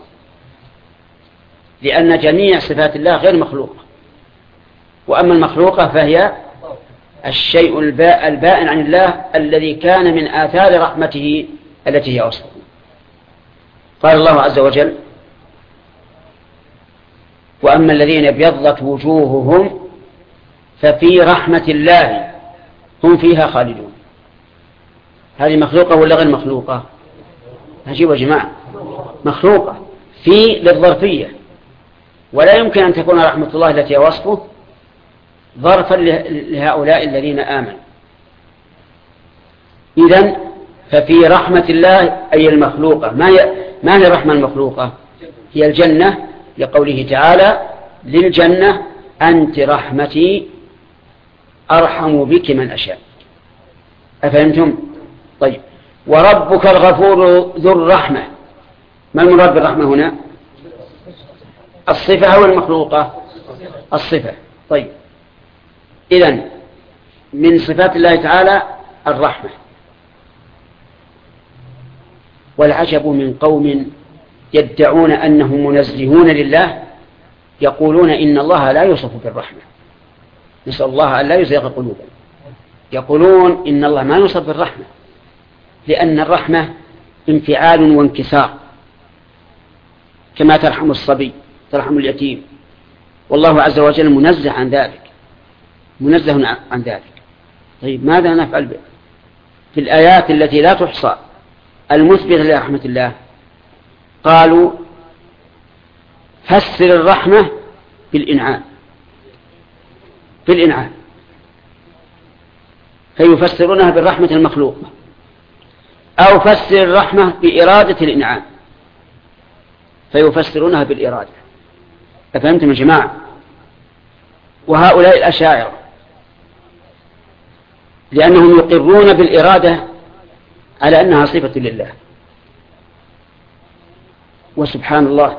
لأن جميع صفات الله غير مخلوقة. وأما المخلوقة فهي الشيء البائن عن الله الذي كان من آثار رحمته التي هي وصفه. قال الله عز وجل: وأما الذين ابيضت وجوههم ففي رحمة الله هم فيها خالدون. هذه مخلوقة ولا غير مخلوقة؟ عجيب يا جماعة، مخلوقة في للظرفية، ولا يمكن أن تكون رحمة الله التي وصفه ظرفا لهؤلاء الذين آمنوا. إذن ففي رحمة الله أي المخلوقة. ما هي الرحمة المخلوقة؟ هي الجنة، لقوله تعالى: للجنة أنت رحمتي أرحم بك من أشاء. أفهمتم؟ طيب، وربك الغفور ذو الرحمة. ما المراد بالرحمة هنا؟ الصفة أو المخلوقة؟ الصفة. طيب، إذن من صفات الله تعالى الرحمة. والعجب من قوم يدعون أنهم منزهون لله يقولون إن الله لا يوصف بالرحمة. نسأل الله أن لا يزيغ قلوبنا. يقولون إن الله ما يوصف بالرحمة، لأن الرحمة انفعال وانكسار، كما ترحم الصبي ترحم اليتيم، والله عز وجل منزه عن ذلك، منزه عن ذلك. طيب، ماذا نفعل في الآيات التي لا تحصى المثبتة لرحمة الله؟ قالوا: فسر الرحمة بالإنعام، بالإنعام، فيفسرونها بالرحمة المخلوقة، أو فسر الرحمة بإرادة الإنعام فيفسرونها بالإرادة. أفهمتم يا جماعة؟ وهؤلاء الأشاعرة لأنهم يقرون بالإرادة على أنها صفة لله. وسبحان الله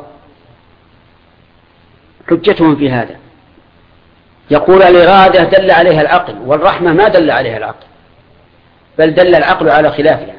حجتهم في هذا، يقول الإرادة دل عليها العقل، والرحمة ما دل عليها العقل، بل دل العقل على خلافها.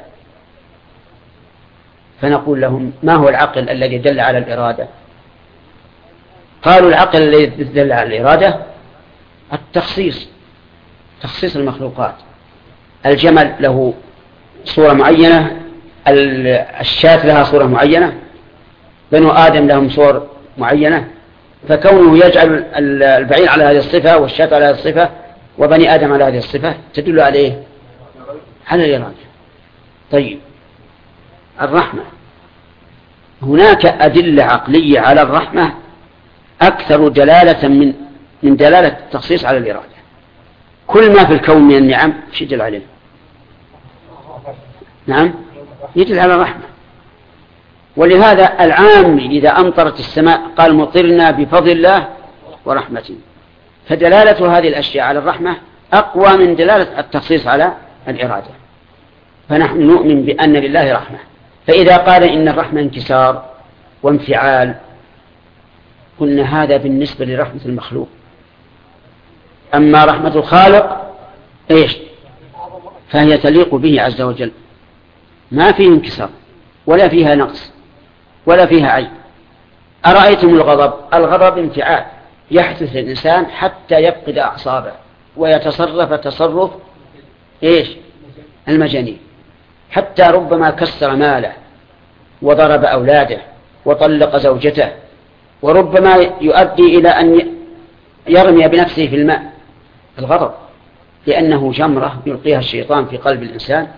فنقول لهم: ما هو العقل الذي دل على الإرادة؟ قالوا: العقل الذي دل على الإرادة التخصيص، تخصيص المخلوقات. الجمل له صورة معينة، الشاة لها صورة معينة، بنو آدم لهم صور معينة، فكونه يجعل البعير على هذه الصفة والشاة على هذه الصفة وبني آدم على هذه الصفة تدل عليه على الإرادة. طيب، الرحمة هناك أدلة عقلية على الرحمة أكثر دلالة من دلالة التخصيص على الإرادة. كل ما في الكون من النعم يدل عليه، نعم، يدل على الرحمة. ولهذا العام إذا أمطرت السماء قال: مطرنا بفضل الله ورحمته. فدلالة هذه الأشياء على الرحمة أقوى من دلالة التخصيص على الإرادة. فنحن نؤمن بأن لله رحمة. فإذا قال إن الرحمة انكسار وانفعال، قلنا هذا بالنسبة لرحمة المخلوق. أما رحمة الخالق إيش؟ فهي تليق به عز وجل، ما فيه انكسار ولا فيها نقص ولا فيها عيب. أرأيتم الغضب؟ الغضب انفعال يحدث الإنسان حتى يفقد أعصابه ويتصرف تصرف إيش؟ المجانين، حتى ربما كسر ماله وضرب أولاده وطلق زوجته، وربما يؤدي إلى أن يرمي بنفسه في الماء. الغضب لأنه جمرة يلقيها الشيطان في قلب الإنسان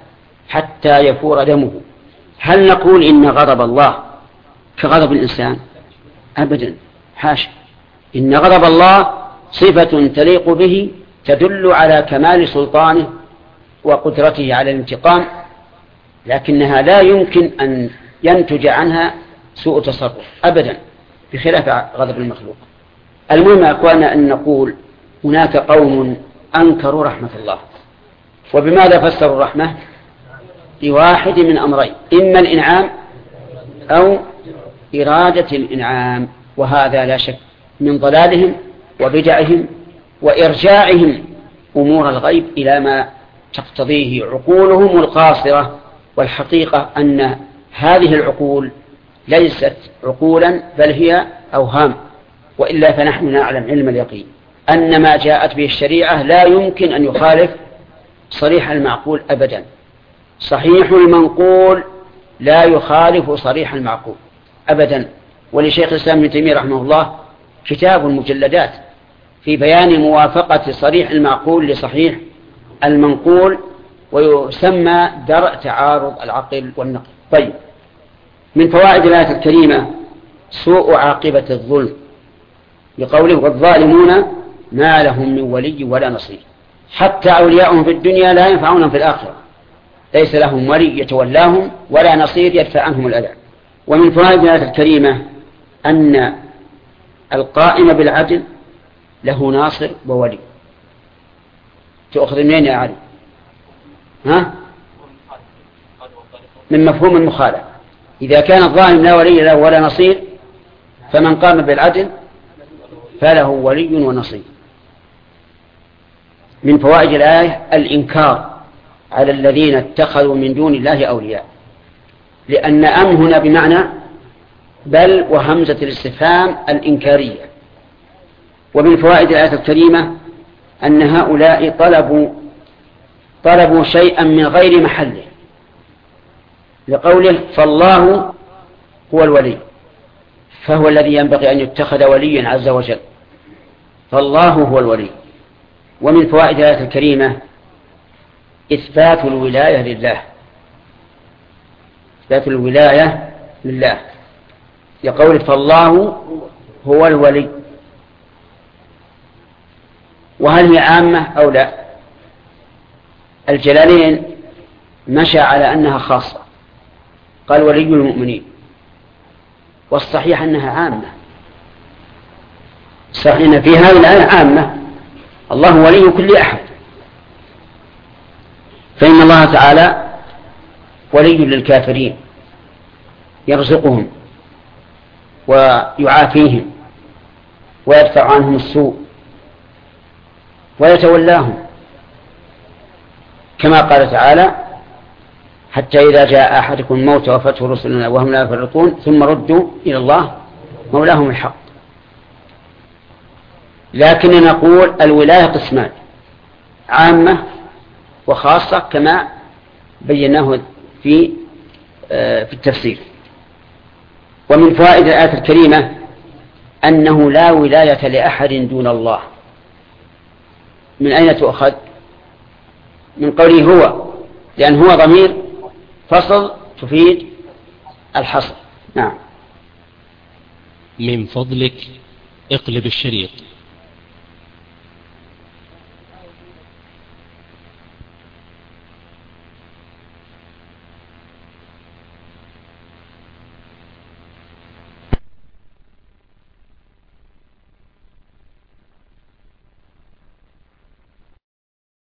حتى يفور دمه. هل نقول إن غضب الله كغضب الإنسان؟ أبدا، حاشا. إن غضب الله صفة تليق به تدل على كمال سلطانه وقدرته على الانتقام، لكنها لا يمكن أن ينتج عنها سوء تصرف أبدا، بخلاف غضب المخلوق. المهم يا أخوانا أن نقول هناك قوم أنكروا رحمة الله. وبماذا فسروا الرحمة؟ بواحد من أمرين: إما الإنعام أو إرادة الإنعام، وهذا لا شك من ضلالهم وبدعهم وإرجاعهم أمور الغيب إلى ما تقتضيه عقولهم القاصرة. والحقيقة أن هذه العقول ليست عقولا بل هي أوهام، وإلا فنحن نعلم علم اليقين أن ما جاءت به الشريعة لا يمكن أن يخالف صريح المعقول أبدا. صحيح المنقول لا يخالف صريح المعقول أبدا. ولشيخ الإسلام ابن تيمية رحمه الله كتاب مجلدات في بيان موافقة صريح المعقول لصحيح المنقول، ويسمى درء تعارض العقل والنقل. طيب، من فوائد الآية الكريمة سوء عاقبة الظلم، بقوله: والظالمون ما لهم من ولي ولا نصير. حتى أولياءهم في الدنيا لا ينفعونهم في الآخرة، ليس لهم ولي يتولاهم ولا نصير يدفع عنهم الأذى. ومن فوائد الآية الكريمة أن القائم بالعدل له ناصر وولي. تأخذ منين يا علي؟ من مفهوم المخالفة. إذا كان الظالم لا ولي له ولا نصير، فمن قام بالعدل فله ولي ونصير. من فوائد الآية الإنكار على الذين اتخذوا من دون الله أولياء، لأن أم هنا بمعنى بل وهمزة الاستفهام الإنكارية. ومن فوائد الآية الكريمة أن هؤلاء طلبوا شيئا من غير محله، لقوله: فالله هو الولي، فهو الذي ينبغي أن يتخذ وليا عز وجل، فالله هو الولي. ومن فوائد الآية الكريمة إثبات الولاية لله، إثبات الولاية لله، يقول: فالله هو الولي. وهل هي عامة أو لا؟ الجلالين مشى على أنها خاصة، قال: ولي المؤمنين. والصحيح أنها عامة، صحيح أن في هذه الآية عامة، الله ولي كل أحد، فإن الله تعالى ولي للكافرين، يرزقهم ويعافيهم ويدفع عنهم السوء ويتولاهم، كما قال تعالى: حتى إذا جاء أحدكم الموت وفته رسلنا وهم لا يفرطون ثم ردوا إلى الله مولاهم الحق. لكن نقول الولاية قسمان: عامة وخاصة، كما بيناه في التفسير. ومن فوائد الآية الكريمة أنه لا ولاية لأحد دون الله. من أين تؤخذ؟ من قوله هو، لأن هو ضمير فصل تفيد الحصر. نعم. من فضلك اقلب الشريط.